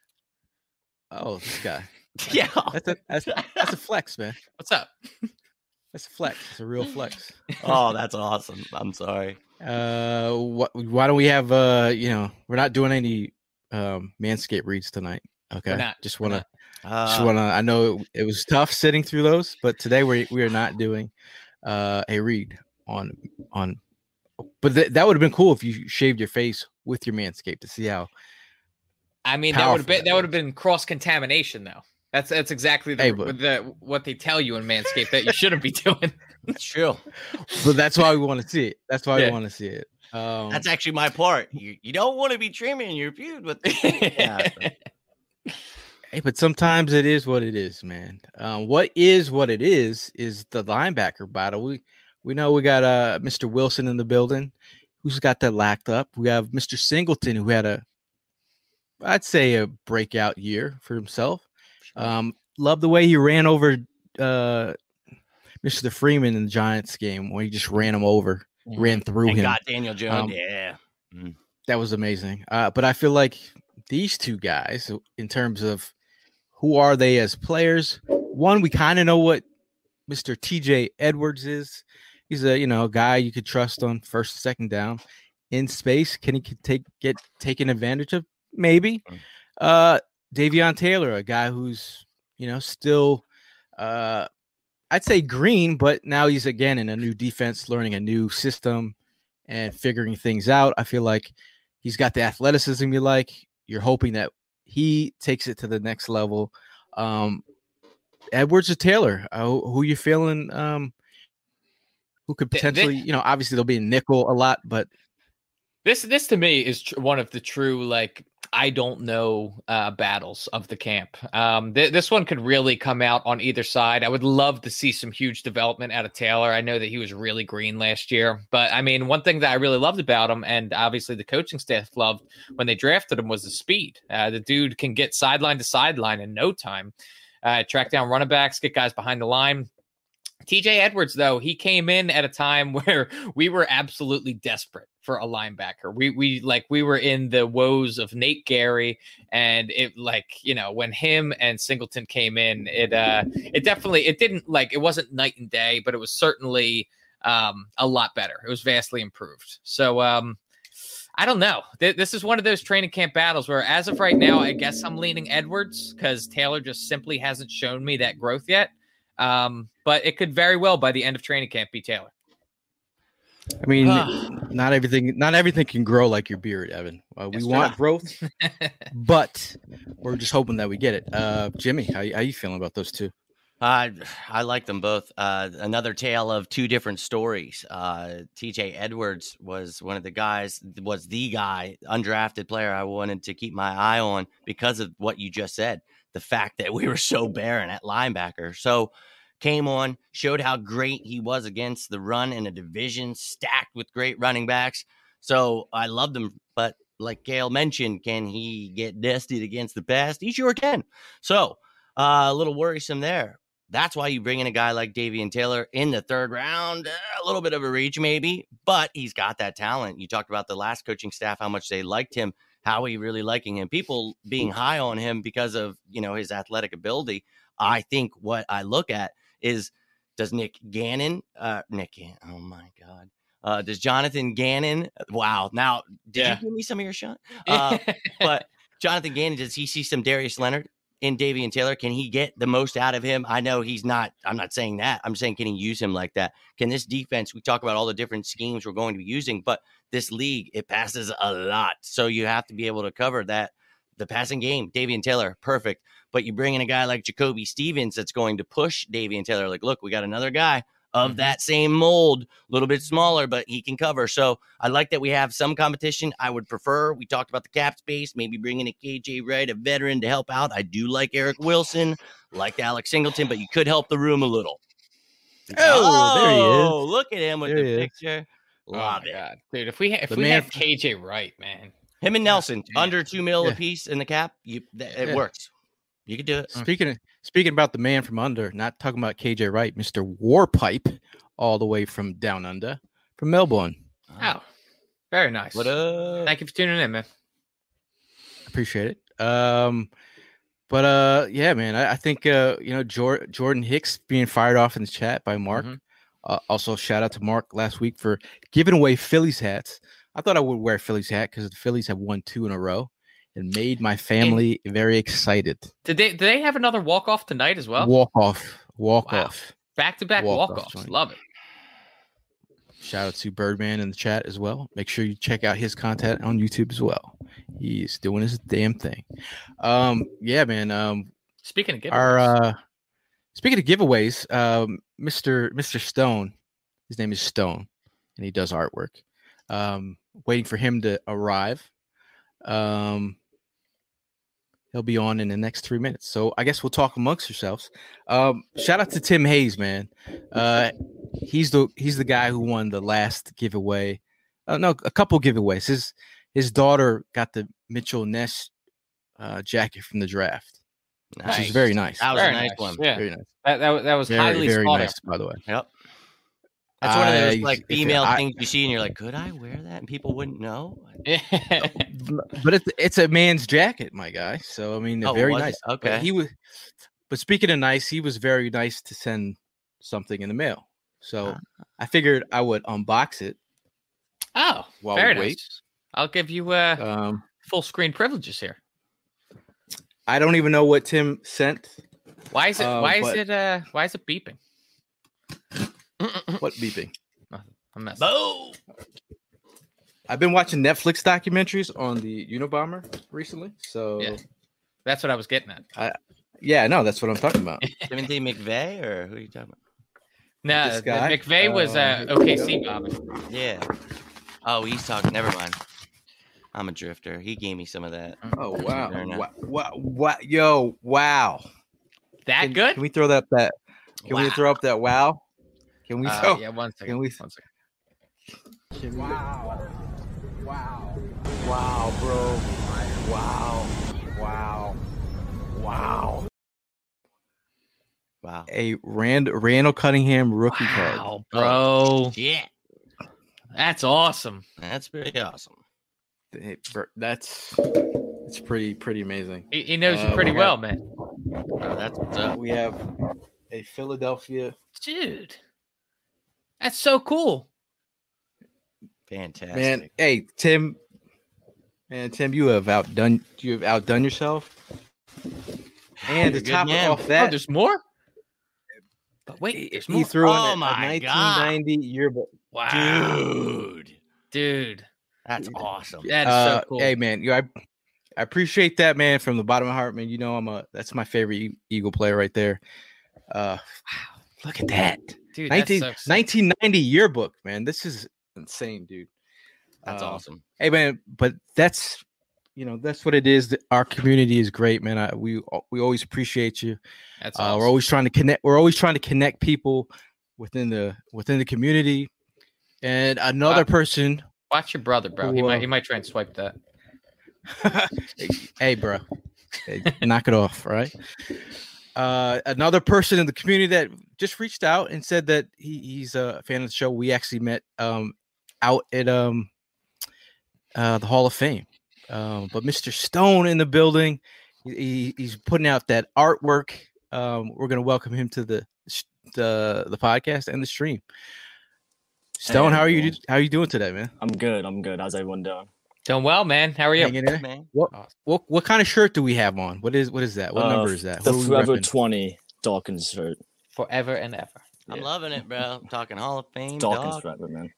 Oh, this guy. Yeah. That's a that's, that's a flex, man. What's up? That's a flex. It's a real flex. Oh, that's awesome. I'm sorry. Uh, what? Why don't we have? Uh, you know, we're not doing any um Manscaped reads tonight. Okay, We're not. just We're wanna, Uh, just wanna. I know it, it was tough sitting through those, but today we we are not doing uh a read on on. But th- that would have been cool if you shaved your face with your Manscaped to see how. I mean, that would have been that would have been cross contamination, though. That's that's exactly the, Hey, but- the what they tell you in Manscaped that you shouldn't be doing. That's true. But that's why we want to see it. That's why Yeah. we want to see it. Um, That's actually my part. You, you don't want to be trimming your feud with yeah. Hey, but sometimes it is what it is, man. Um, what is what it is is the linebacker battle. We we know we got uh Mister Wilson in the building. who's got that locked up. We have Mister Singleton, who had a, I'd say, a breakout year for himself. Um, love the way he ran over uh, Mister Freeman in the Giants game when he just ran him over, mm-hmm. ran through and him. Got Daniel Jones. Um, yeah. Mm. That was amazing. Uh, but I feel like these two guys, in terms of who are they as players, one, we kind of know what Mister T J Edwards is. He's a, you know, a guy you could trust on first, second down in space. Can he take get taken advantage of? Maybe. Uh, Davion Taylor, a guy who's, you know, still, uh, I'd say green, but now he's again in a new defense, learning a new system and figuring things out. I feel like he's got the athleticism you like. You're hoping that he takes it to the next level. Um, Edwards or Taylor, uh, who you feeling? Um, who could potentially, you know, obviously they'll be in nickel a lot, but this this to me is tr- one of the true like I don't know uh, battles of the camp. Um, th- this one could really come out on either side. I would love to see some huge development out of Taylor. I know that he was really green last year, but I mean, one thing that I really loved about him, and obviously the coaching staff loved when they drafted him, was the speed. Uh, the dude can get sideline to sideline in no time, uh, track down running backs, get guys behind the line. T J Edwards, though, he came in at a time where we were absolutely desperate for a linebacker. We we like we were in the woes of Nate Gary, and it like, you know, when him and Singleton came in, it uh it definitely it didn't like it wasn't night and day, but it was certainly um a lot better. It was vastly improved. So um I don't know. This is one of those training camp battles where, as of right now, I guess I'm leaning Edwards because Taylor just simply hasn't shown me that growth yet. Um, but it could very well by the end of training camp be Taylor. I mean, not everything, not everything can grow like your beard, Evan. Uh, we want growth, but we're just hoping that we get it. Uh, Jimmy, how how you feeling about those two? Uh, I like them both. Uh, another tale of two different stories. Uh, T J Edwards was one of the guys, was the guy, undrafted player I wanted to keep my eye on because of what you just said. The fact that we were so barren at linebacker. So came on, showed how great he was against the run in a division stacked with great running backs. So I loved him. But like Gail mentioned, can he get dusted against the pass? He sure can. So uh, a little worrisome there. That's why you bring in a guy like Davion Taylor in the third round, a little bit of a reach maybe, but he's got that talent. You talked about the last coaching staff, how much they liked him. How are you really liking him? People being high on him because of, you know, his athletic ability. I think what I look at is, does Nick Gannon, uh, Nick, oh my God, uh, does Jonathan Gannon, wow. Now, did yeah. you give me some of your shot? Uh, but Jonathan Gannon, does he see some Darius Leonard in Davion Taylor? Can he get the most out of him? I know he's not, I'm not saying that. I'm saying, can he use him like that? Can this defense, we talk about all the different schemes we're going to be using, but this league, it passes a lot. So you have to be able to cover that. The passing game, Davion Taylor, perfect. But you bring in a guy like Jacoby Stevens that's going to push Davion Taylor. Like, look, we got another guy of that same mold, a little bit smaller, but he can cover. So I like that we have some competition. I would prefer, we talked about the cap space, maybe bringing a K J Wright, a veteran, to help out. I do like Eric Wilson, like Alex Singleton, but you could help the room a little. Oh, oh there he is. Look at him with there the picture. Love oh it. God. Dude, if we, ha- if we man- had K J Wright, man. Him and Nelson, oh, under two mil yeah. a piece in the cap, you, th- it yeah. works. You can do it. Speaking of, speaking about the man from under, not talking about K J Wright, Mister Warpipe, all the way from down under, from Melbourne. Oh, very nice. What up? Thank you for tuning in, man. Appreciate it. Um, but uh, yeah, man, I, I think uh, you know, Jor- Jordan Hicks being fired off in the chat by Mark. Mm-hmm. Uh, also, shout out to Mark last week for giving away Phillies hats. I thought I would wear a Phillies hat because the Phillies have won two in a row and made my family and very excited. Did they did they have another walk-off tonight as well? Walk-off. Walk-off. Wow. Back-to-back walk walk-offs. Walk Love it. Shout out to Birdman in the chat as well. Make sure you check out his content on YouTube as well. He's doing his damn thing. Um, yeah, man. Um, speaking of giveaways, our, uh, speaking of giveaways, um, Mister Mister Stone, his name is Stone, and he does artwork. Um, waiting for him to arrive. Um, he'll be on in the next three minutes. So I guess we'll talk amongst ourselves. Um, shout out to Tim Hayes, man. Uh, he's the he's the guy who won the last giveaway uh, no, a couple giveaways. His his daughter got the Mitchell Ness uh, jacket from the draft, which is very nice. That was Very a nice, nice. one. Yeah. Very nice. That that, that was Very, highly very sought nice, after. by the way. Yep. That's one of those I- like if it- female I- things you see, and you're like, could I wear that? And people wouldn't know. Yeah. But it's it's a man's jacket, my guy. So I mean, Oh, very was it? nice. But Okay. he was. But speaking of nice, he was very nice to send something in the mail. So Ah. I figured I would unbox it Oh, while very we nice. wait. I'll give you uh, Um, full screen privileges here. I don't even know what Tim sent. Why is it? Uh, why is but- it? Uh, why is it beeping? What beeping? I'm messing. Boom. I've been watching Netflix documentaries on the Unabomber recently. So Yeah. That's what I was getting at. yeah, no, that's what I'm talking about. Timothy McVeigh, or who are you talking about? No, This the- guy? McVay was uh, Uh, here we O K go. C Bobby. Yeah. Oh, he's talking. Never mind. I'm a drifter. He gave me some of that. Oh wow, Fair enough. wow, wow, wow, yo, wow. That Can, good? Can we throw that that? Can we Wow. throw up that wow? Can we Uh, throw? yeah, one second. Can we- One second. Can we- Wow, bro. Wow, wow, wow. Wow. A Rand Randall Cunningham rookie card. Wow, bro. Yeah. That's awesome. That's pretty awesome. It- br- That's it's pretty pretty amazing. He, he knows Uh, you pretty we well, have- man. Oh, that's what's up. We have a Philadelphia. Dude. That's so cool. Fantastic. Man, hey Tim. Man, Tim, you have outdone you have outdone yourself. And You're to a good top it man. off Oh, that, there's more? But wait, he, there's he more. threw Oh in a, a my nineteen ninety yearbook. Wow. Dude. Dude. That's awesome. That's Uh, so cool. Hey man, you I, I appreciate that, man, from the bottom of my heart, man. You know I'm a that's my favorite E- Eagle player right there. Uh, wow, look at that. Dude, nineteen, that's so sick. nineteen ninety yearbook, man. This is insane, dude. That's Uh, awesome. Hey man, but that's you know that's what it is. That our community is great, man. I, we we always appreciate you. That's Uh, awesome. We're always trying to connect. We're always trying to connect people within the within the community. And another Wow. person, Watch your brother, bro. He Who, uh, might he might try and swipe that. hey, bro, hey, knock it off, all right? Uh, another person in the community that just reached out and said that he, he's a fan of the show. We actually met um out at um uh the Hall of Fame. Um, but Mister Stone in the building, he, he- he's putting out that artwork. Um, we're gonna welcome him to the the the podcast and the stream. Stone, Hey, how are you? everyone. How are you doing today, man? I'm good. I'm good. How's everyone doing? Doing well, man. How are you? Hanging in there? Man. What, what what kind of shirt do we have on? What is what is that? What Uh, number is that? The What are we Forever repping? twenty Dawkins shirt. Forever and ever. I'm Yeah. loving it, bro. I'm talking Hall of Fame. Dawkins dog. forever, man.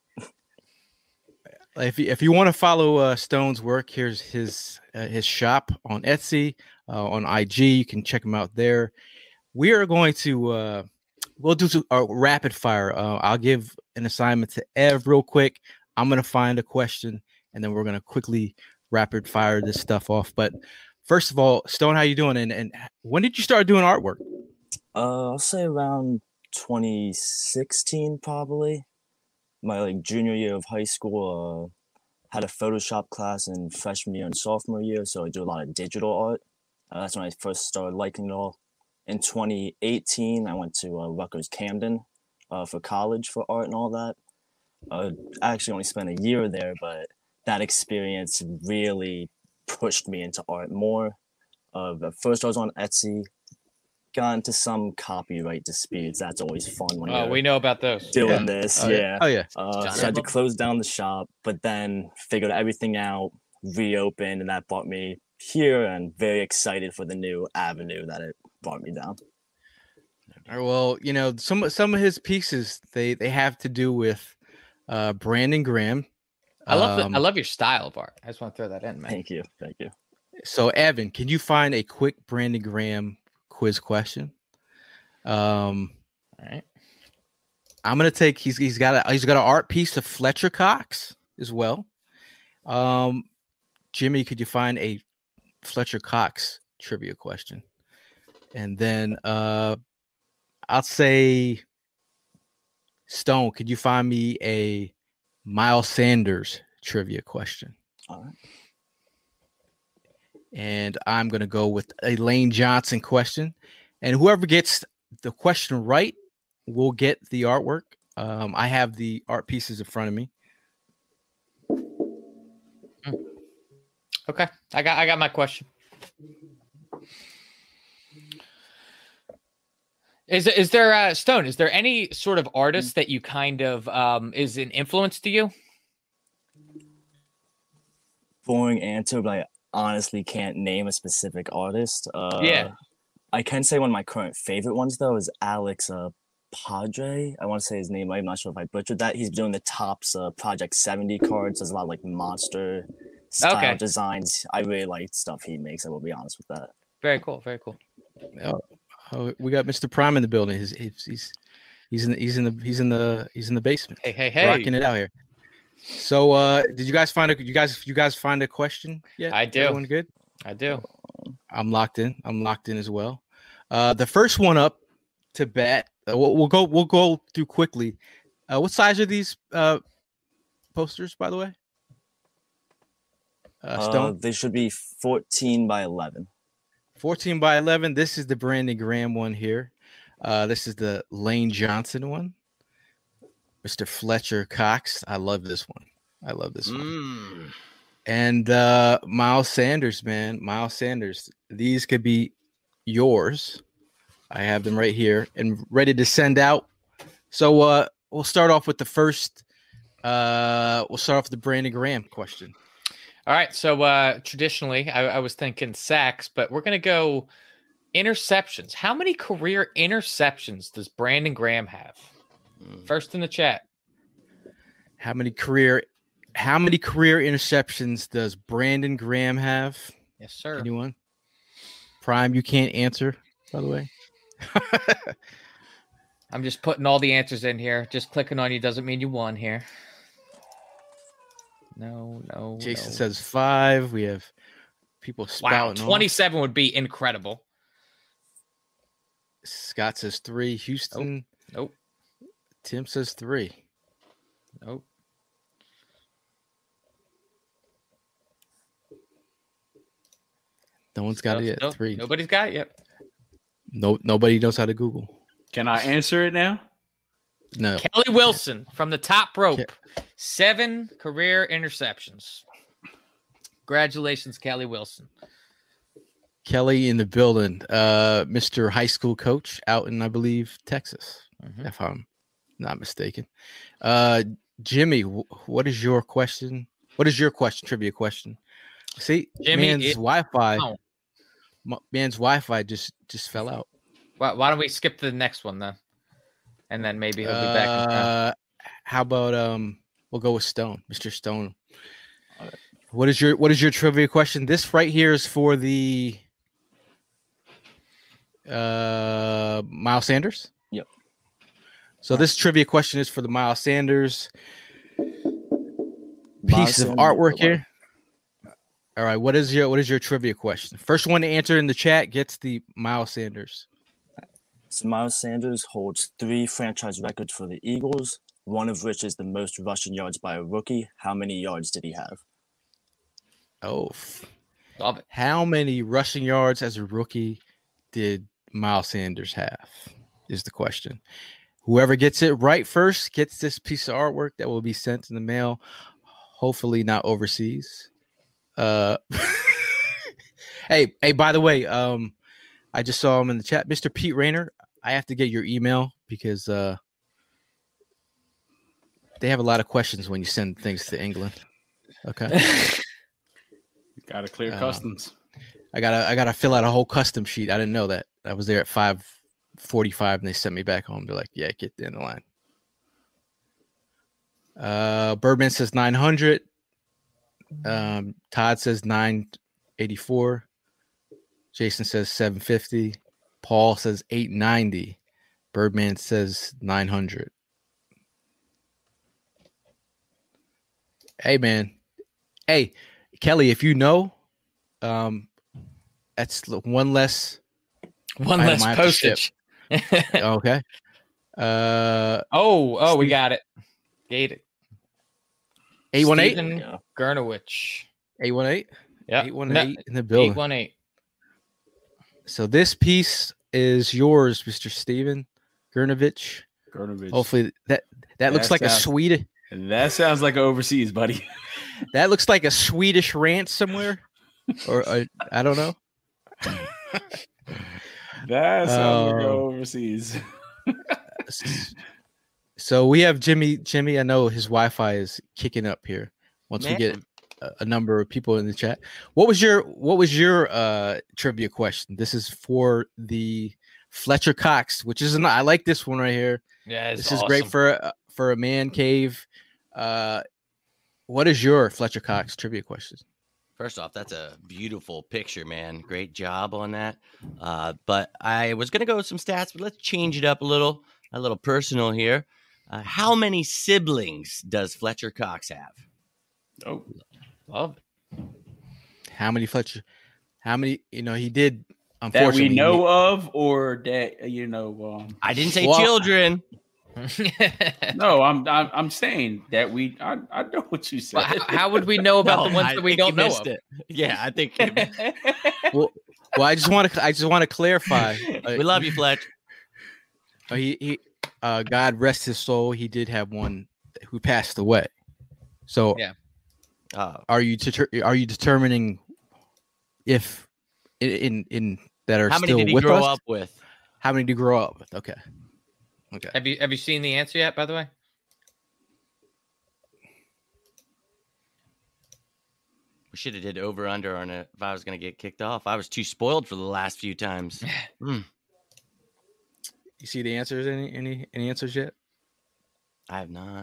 If you, if you want to follow uh, Stone's work, here's his uh, his shop on Etsy, uh, on I G. You can check him out there. We are going to uh, we'll do some, uh, rapid fire. Uh, I'll give an assignment to Ev real quick. I'm gonna find a question, and then we're gonna quickly rapid fire this stuff off. But first of all, Stone, how you doing? And and when did you start doing artwork? Uh, I'll say around twenty sixteen, probably. My like junior year of high school. Uh, had a Photoshop class in freshman year and sophomore year, so I do a lot of digital art. Uh, that's when I first started liking it all. In twenty eighteen, I went to uh, Rutgers Camden uh, for college for art and all that. Uh, I actually only spent a year there, but that experience really pushed me into art more. Uh, at first, I was on Etsy, got into some copyright disputes. That's always fun when Oh, you're we know about those. doing Yeah. this. Oh yeah. Oh yeah. Uh, John so I had to Edmund? close down the shop, but then figured everything out, reopened, and that brought me here. And very excited for the new avenue that it brought me down. All right, well, you know, some some of his pieces they they have to do with uh Brandon Graham. I love the, Um, I love your style of art. I just want to throw that in, man. Thank you, thank you. So, Evan, can you find a quick Brandon Graham quiz question? Um, All right. I'm gonna take. He's he's got a he's got an art piece of Fletcher Cox as well. Um, Jimmy, could you find a Fletcher Cox trivia question? And then uh, I'll say Stone. Could you find me a Miles Sanders trivia question. All right. And I'm going to go with a Lane Johnson question. And whoever gets the question right will get the artwork. Um, I have the art pieces in front of me. Okay, I got I got my question. Is is there uh, Stone? Is there any sort of artist that you kind of um, is an influence to you? Boring answer, but I honestly can't name a specific artist. Uh, Yeah. I can say one of my current favorite ones though is Alex uh, Padre. I want to say his name. I'm not sure if I butchered that. He's doing the Topps uh, Project seventy cards. There's a lot of like monster style Okay. designs. I really like stuff he makes. I will be honest with that. Very cool. Very cool. Oh, oh, we got Mister Prime in the building. He's he's he's, he's in the, he's in the he's in the he's in the basement. Hey, hey, hey! Rocking it out here. So, uh, did you guys find a you guys you guys find a question yet? I do. Everyone good? I do. I'm locked in. I'm locked in as well. Uh, the first one up to bat. Uh, we'll, we'll go. We'll go through quickly. Uh, what size are these uh, posters, by the way? Uh, Uh, Stone. they should be fourteen by eleven. fourteen by eleven. This is the Brandon Graham one here. Uh, this is the Lane Johnson one. Mister Fletcher Cox. I love this one. I love this one. Mm. And uh, Miles Sanders, man. Miles Sanders. These could be yours. I have them right here and ready to send out. So uh, we'll start off with the first. Uh, we'll start off with the Brandon Graham question. All right. So uh, traditionally, I, I was thinking sacks, but we're gonna go interceptions. How many career interceptions does Brandon Graham have? First in the chat. How many career how many career interceptions does Brandon Graham have? Yes, sir. Anyone? Prime, you can't answer, by the way. I'm just putting all the answers in here. Just clicking on you doesn't mean you won here. No, no. Jason no. says five. We have people Wow, spouting. off. twenty-seven would be incredible. Scott says three. Houston. Nope. Tim says three. Nope. No one's got Nope, it yet. nope, Three. Nobody's got it yet. No, nobody knows how to Google. Can I answer it now? No. Kelly Wilson from the top rope. Ke- Seven career interceptions. Congratulations, Kelly Wilson. Kelly in the building. Uh, Mister High School coach out in, I believe, Texas, Mhm. if I'm not mistaken. Uh, Jimmy, wh- what is your question? What is your question? Trivia question. See, Jimmy, man's it- Wi-Fi. Oh. m- Man's Wi-Fi just just fell out. Why, why don't we skip to the next one then? And then maybe he'll be back in time. Uh, how about um? We'll go with Stone, Mister Stone. What is your what is your trivia question? This right here is for the uh Miles Sanders. Yep. So this trivia question is for the Miles Sanders Miles piece of Sanders, artwork what? here. All right, what is your what is your trivia question? First one to answer in the chat gets the Miles Sanders. So Miles Sanders holds three franchise records for the Eagles, one of which is the most rushing yards by a rookie. How many yards did he have? Oh, f- Love it. how many rushing yards as a rookie did Miles Sanders have? Is the question. Whoever gets it right first gets this piece of artwork that will be sent in the mail, hopefully not overseas. Uh, hey, hey, by the way, um, I just saw him in the chat, Mister Pete Rayner. I have to get your email because uh, they have a lot of questions when you send things to England. Okay. Got to clear Uh, customs. I gotta I gotta fill out a whole custom sheet. I didn't know that. I was there at five forty-five and they sent me back home. They're like, yeah, get in the line. Uh Birdman says nine hundred. Um Todd says nine eighty-four. Jason says seven fifty. Paul says eight ninety. Birdman says nine hundred. Hey man. Hey, Kelly, if you know, um that's one less. One item less I have to ship. postage. Okay. Uh, oh, oh, we Steve- got it. Gate it. eight one eight. Steven Yeah. Gernowich. eight one eight. Yeah. eight one eight in the building. eight one eight. So this piece is yours, Mister Steven Gernovich. Gernovich. Hopefully that that looks That like a sounds- Swedish. That sounds like overseas, buddy. That looks like a Swedish ranch somewhere, or uh, I don't know. That sounds like Um, overseas. So we have Jimmy. Jimmy, I know his Wi-Fi is kicking up here. Once we get Man. a, a number of people in the chat, what was your what was your uh trivia question? This is for the Fletcher Cox, which is an, I like this one right here. Yeah, This is great for uh, for a man cave. Uh, what is your Fletcher Cox trivia question? First off, that's a beautiful picture, man. Great job on that. Uh, but I was going to go with some stats, but let's change it up a little, a little personal here. Uh, how many siblings does Fletcher Cox have? Oh, Love it. How many Fletcher? How many? You know, he did. that Unfortunately, we know of, or that you know. Um, I didn't say Well- children. no, I'm, I'm I'm saying that we. I, I know what you said. But how, how would we know about the No, ones I that we think don't you know missed of? it. Yeah, I think well, well, I just want to. I just want to clarify. Uh, we love you, Fletch. uh, he, he, uh, God rest his soul. He did have one who passed away. So, Yeah. Uh, are you deter- are you determining if in in, in that are how many still did he with grow us? up with? How many did you grow up with? Okay, okay. Have you have you seen the answer yet? By the way, We should have did over under on it if I was going to get kicked off. I was too spoiled for the last few times. Mm, You see the answers? Any any any answers yet? I have not.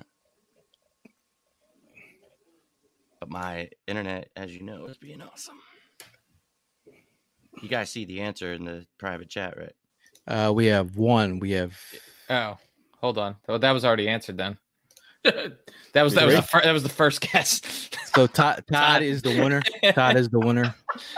But my internet, as you know, is being awesome. You guys see the answer in the private chat, right? Uh, we have one. We have oh, hold on. Oh, that was already answered then. That was that was the fir- that was the first guess. so Todd. Todd is the winner. Todd is the winner.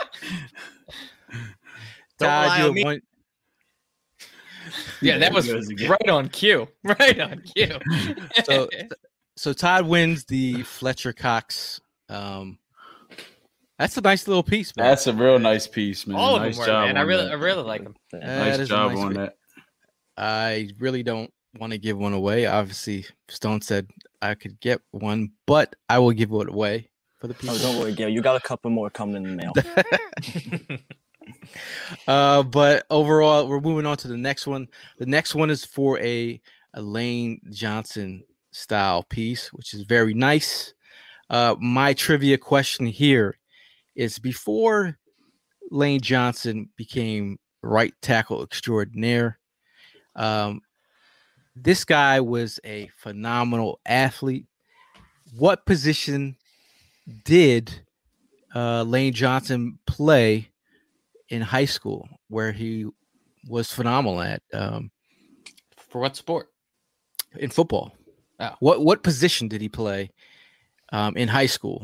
Don't Todd, rely you on have me. one. Yeah, that There was he goes again. right on cue. Right on cue. So, so Todd wins the Fletcher Cox. Um, that's a nice little piece, man. That's a real nice piece, man. all of nice them were, job man. I on really that. I really like them. That Nice is a job nice on piece. that. I really don't want to give one away. Obviously, Stone said I could get one, but I will give it away for the people. Oh, don't worry, Gail. You got a couple more coming in the mail. Uh, but overall, we're moving on to the next one. The next one is for a, a Lane Johnson style piece, which is very nice. Uh, my trivia question here is: before Lane Johnson became right tackle extraordinaire, um, this guy was a phenomenal athlete. What position did uh, Lane Johnson play in high school, where he was phenomenal at um, For what sport? in football? Oh. What what position did he play um, in high school?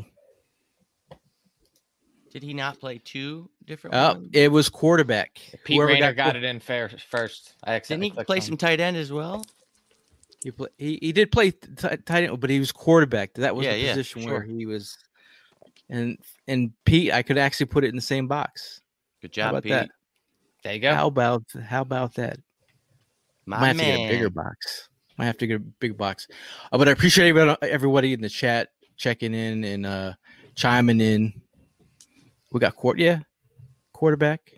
Did he not play two different Uh, ones? it was quarterback. Pete Whoever Rayner got, qu- it in fair first. I Didn't accidentally he clicked play on- some tight end as well? He, play, he he did play t- tight end, but he was quarterback. That was Yeah, the yeah, position where sure. he was. And and Pete, I could actually put it in the same box. Good How job, about Pete. that? There you go. How about how about that? My Might have to get a bigger man. box. Might have to get a big box. Uh, but I appreciate everybody, everybody in the chat checking in and uh, chiming in. We got court, yeah, quarterback.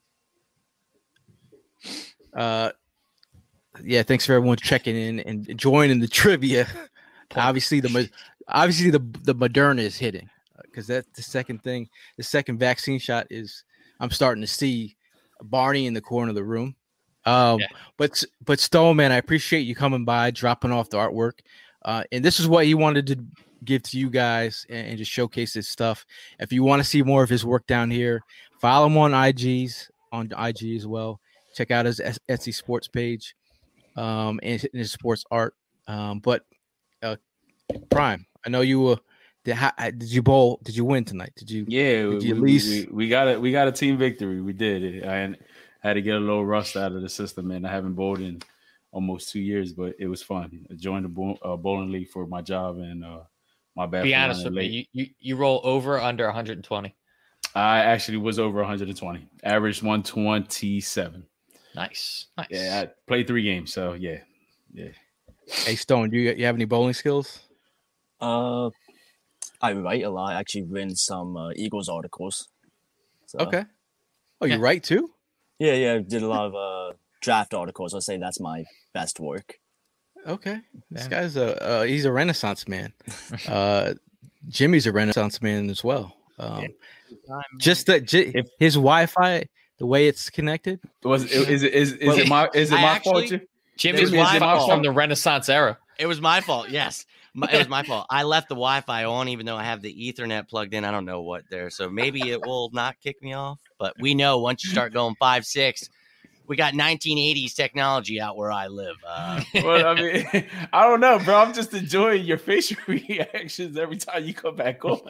Uh, yeah, thanks for everyone checking in and joining the trivia. Obviously, the mo- obviously the the Moderna is hitting because that's the second thing. The second vaccine shot is I'm starting to see Barney in the corner of the room. Um, Yeah. but but Stone, man, I appreciate you coming by, dropping off the artwork. Uh, and this is what he wanted to give to you guys and, and just showcase his stuff. If you want to see more of his work down here, follow him on I Gs on I G as well. Check out his S- Etsy sports page um, and his- his sports art. Um, but uh, Prime, I know you were. Did, how, did you bowl? Did you win tonight? Did you? Yeah, Did we, you at we- least- we, we got it. We got a team victory. We did. I had to get a little rust out of the system, man. I haven't bowled in almost two years, but it was fun. I joined the bowl, uh, bowling league for my job, and uh, My bad. Be for honest running with late. me. You, you you roll over or under one hundred twenty. I actually was over one hundred twenty. Average one twenty-seven. Nice, nice. Yeah, I played three games, so yeah, yeah. Hey Stone, do you you have any bowling skills? Uh, I write a lot. I actually written some uh, Eagles articles. So, Okay. Oh, you Yeah. write too? Yeah, yeah. I did a lot of uh, draft articles. I'll say that's my best work. Okay. This Yeah. guy's a uh, he's a renaissance man. Uh, Jimmy's a renaissance man as well. Um, just that j- If- his Wi-Fi, the way it's connected. Was is it is, is Well, it my is it I my actually- fault? Jim? Jimmy's It was my Wi-Fi fault. from the Renaissance era. It was my fault. Yes, my, it was my fault. I left the Wi-Fi on, even though I have the Ethernet plugged in. I don't know what there, so maybe it will not kick me off. But we know once you start going five six, we got nineteen eighties technology out where I live. Uh, Well, I mean, I don't know, bro. I'm just enjoying your facial reactions every time you come back on.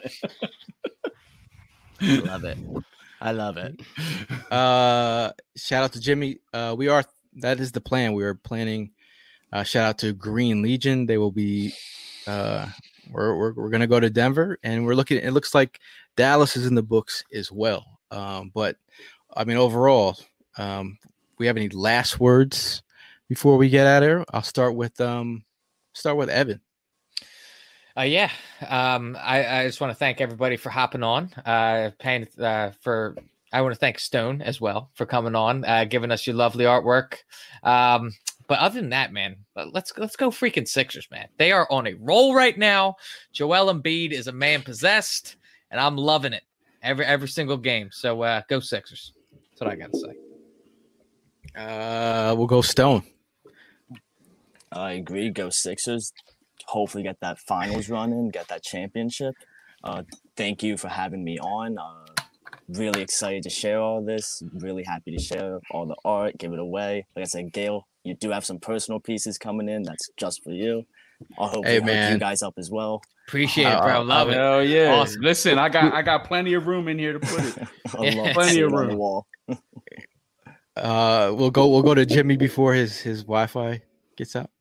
I love it. I love it. Uh, shout out to Jimmy. Uh, we are that is the plan. We are planning. Uh, shout out to Green Legion. They will be. Uh, we're we're we're gonna go to Denver, and we're looking. It looks like Dallas is in the books as well. Um, but I mean, overall, um, we have any last words before we get out of here? I'll start with um, start with Evan. Uh, yeah. Um, I, I just want to thank everybody for hopping on. Uh, paying uh, for. I want to thank Stone as well for coming on, uh, giving us your lovely artwork. Um, but other than that, man, let's let's go freaking Sixers, man. They are on a roll right now. Joel Embiid is a man possessed, and I'm loving it every every single game. So uh, go Sixers. That's what I got to say. Uh, we'll go Stone. I agree. Go Sixers. Hopefully get that finals run in, get that championship. Uh, thank you for having me on. Uh, really excited to share all this. Really happy to share all the art, give it away. Like I said, Gail, you do have some personal pieces coming in. That's just for you. I'll hopefully Hey, help man. you guys up as well. Appreciate it, bro. Uh, Love it. Hell yeah! Awesome. Listen, I got I got plenty of room in here to put it. I Yeah. love to Plenty see of it on the room. wall. Uh, we'll go. We'll go to Jimmy before his his Wi-Fi gets out.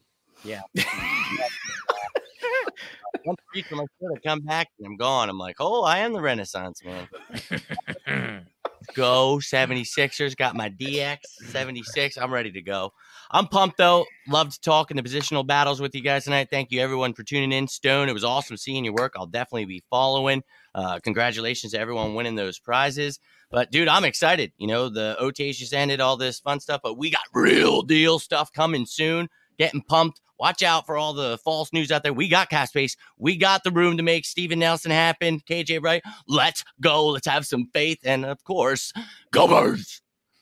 One week from my show, I come back and I'm gone. I'm like, oh, I am the Renaissance man. Go seventy-sixers. Got my D X seventy-six. I'm ready to go. I'm pumped though. Loved talking the positional battles with you guys tonight. Thank you everyone for tuning in. Stone, it was awesome seeing your work. I'll definitely be following. Uh, congratulations to everyone winning those prizes. But dude, I'm excited. You know, the O T As just ended, all this fun stuff, but we got real deal stuff coming soon. Getting pumped. Watch out for all the false news out there. We got cap space. We got the room to make Steven Nelson happen. K J Wright, let's go. Let's have some faith. And of course, go Birds.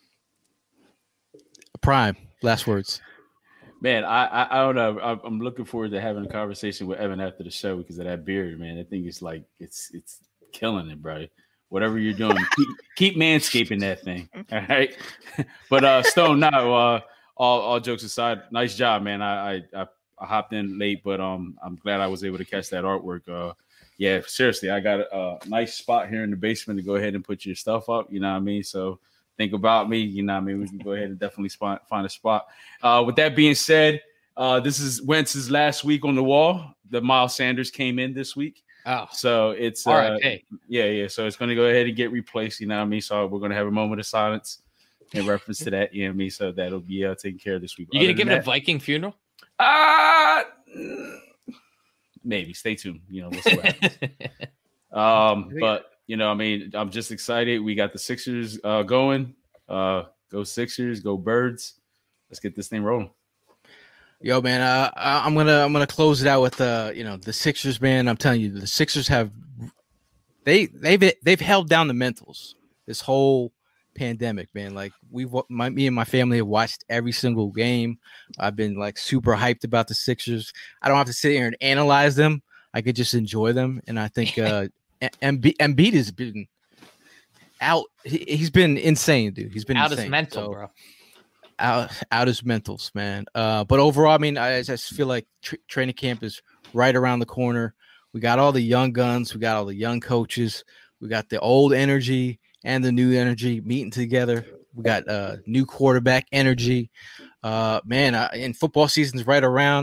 Prime. Last words. Man, I, I I don't know. I- I'm looking forward to having a conversation with Evan after the show because of that beard, man. I think it's like it's it's killing it, bro. Whatever you're doing, keep, keep manscaping that thing. All right. But uh, Stone, no. Uh, all all jokes aside, nice job, man. I I I, I hopped in late, but um, I'm glad I was able to catch that artwork. Uh, yeah, seriously, I got a, a nice spot here in the basement to go ahead and put your stuff up. You know what I mean? So think about me. You know what I mean? We can go ahead and definitely spot, find a spot. Uh, with that being said, uh, this is Wentz's last week on the wall. The Miles Sanders came in this week. Oh, So it's all uh, right. Hey, yeah, yeah. So it's going to go ahead and get replaced. You know what I mean? So we're going to have a moment of silence in reference to that. You know what I mean? So that'll be uh, taken care of this week. you gonna Other give than it a Viking funeral? that, uh, maybe. Stay tuned. You know, we'll see what happens. Um, but you know, I mean, I'm just excited. We got the Sixers uh, going. Uh, go Sixers, go Birds. Let's get this thing rolling. Yo, man, uh, I- I'm gonna I'm gonna close it out with uh, you know, the Sixers, man. I'm telling you, the Sixers have they they've they've held down the mentals this whole pandemic, man. Like we, my me and my family have watched every single game. I've been like super hyped about the Sixers. I don't have to sit here and analyze them. I could just enjoy them, and I think uh, Embiid, Embiid has been out. He, he's been insane, dude. He's been Out insane. his mental, So, bro. out out his mentals, man. Uh, but overall, I mean, I, I just feel like tr- training camp is right around the corner. We got all the young guns, we got all the young coaches, we got the old energy and the new energy meeting together. We got uh, new quarterback energy. Uh, man, uh, and football season's right around.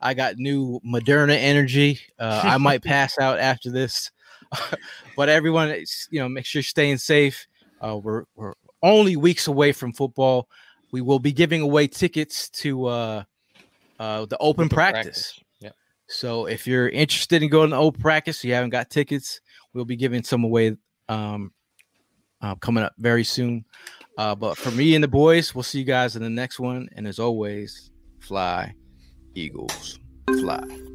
I got new Moderna energy. Uh, I might pass out after this, but everyone, you know, make sure you're staying safe. Uh, we're we're only weeks away from football. We will be giving away tickets to uh, uh, the open, open practice. practice. Yep. So if you're interested in going to open practice, you haven't got tickets, we'll be giving some away um, uh, coming up very soon. Uh, but for me and the boys, we'll see you guys in the next one. And as always, fly, Eagles, fly.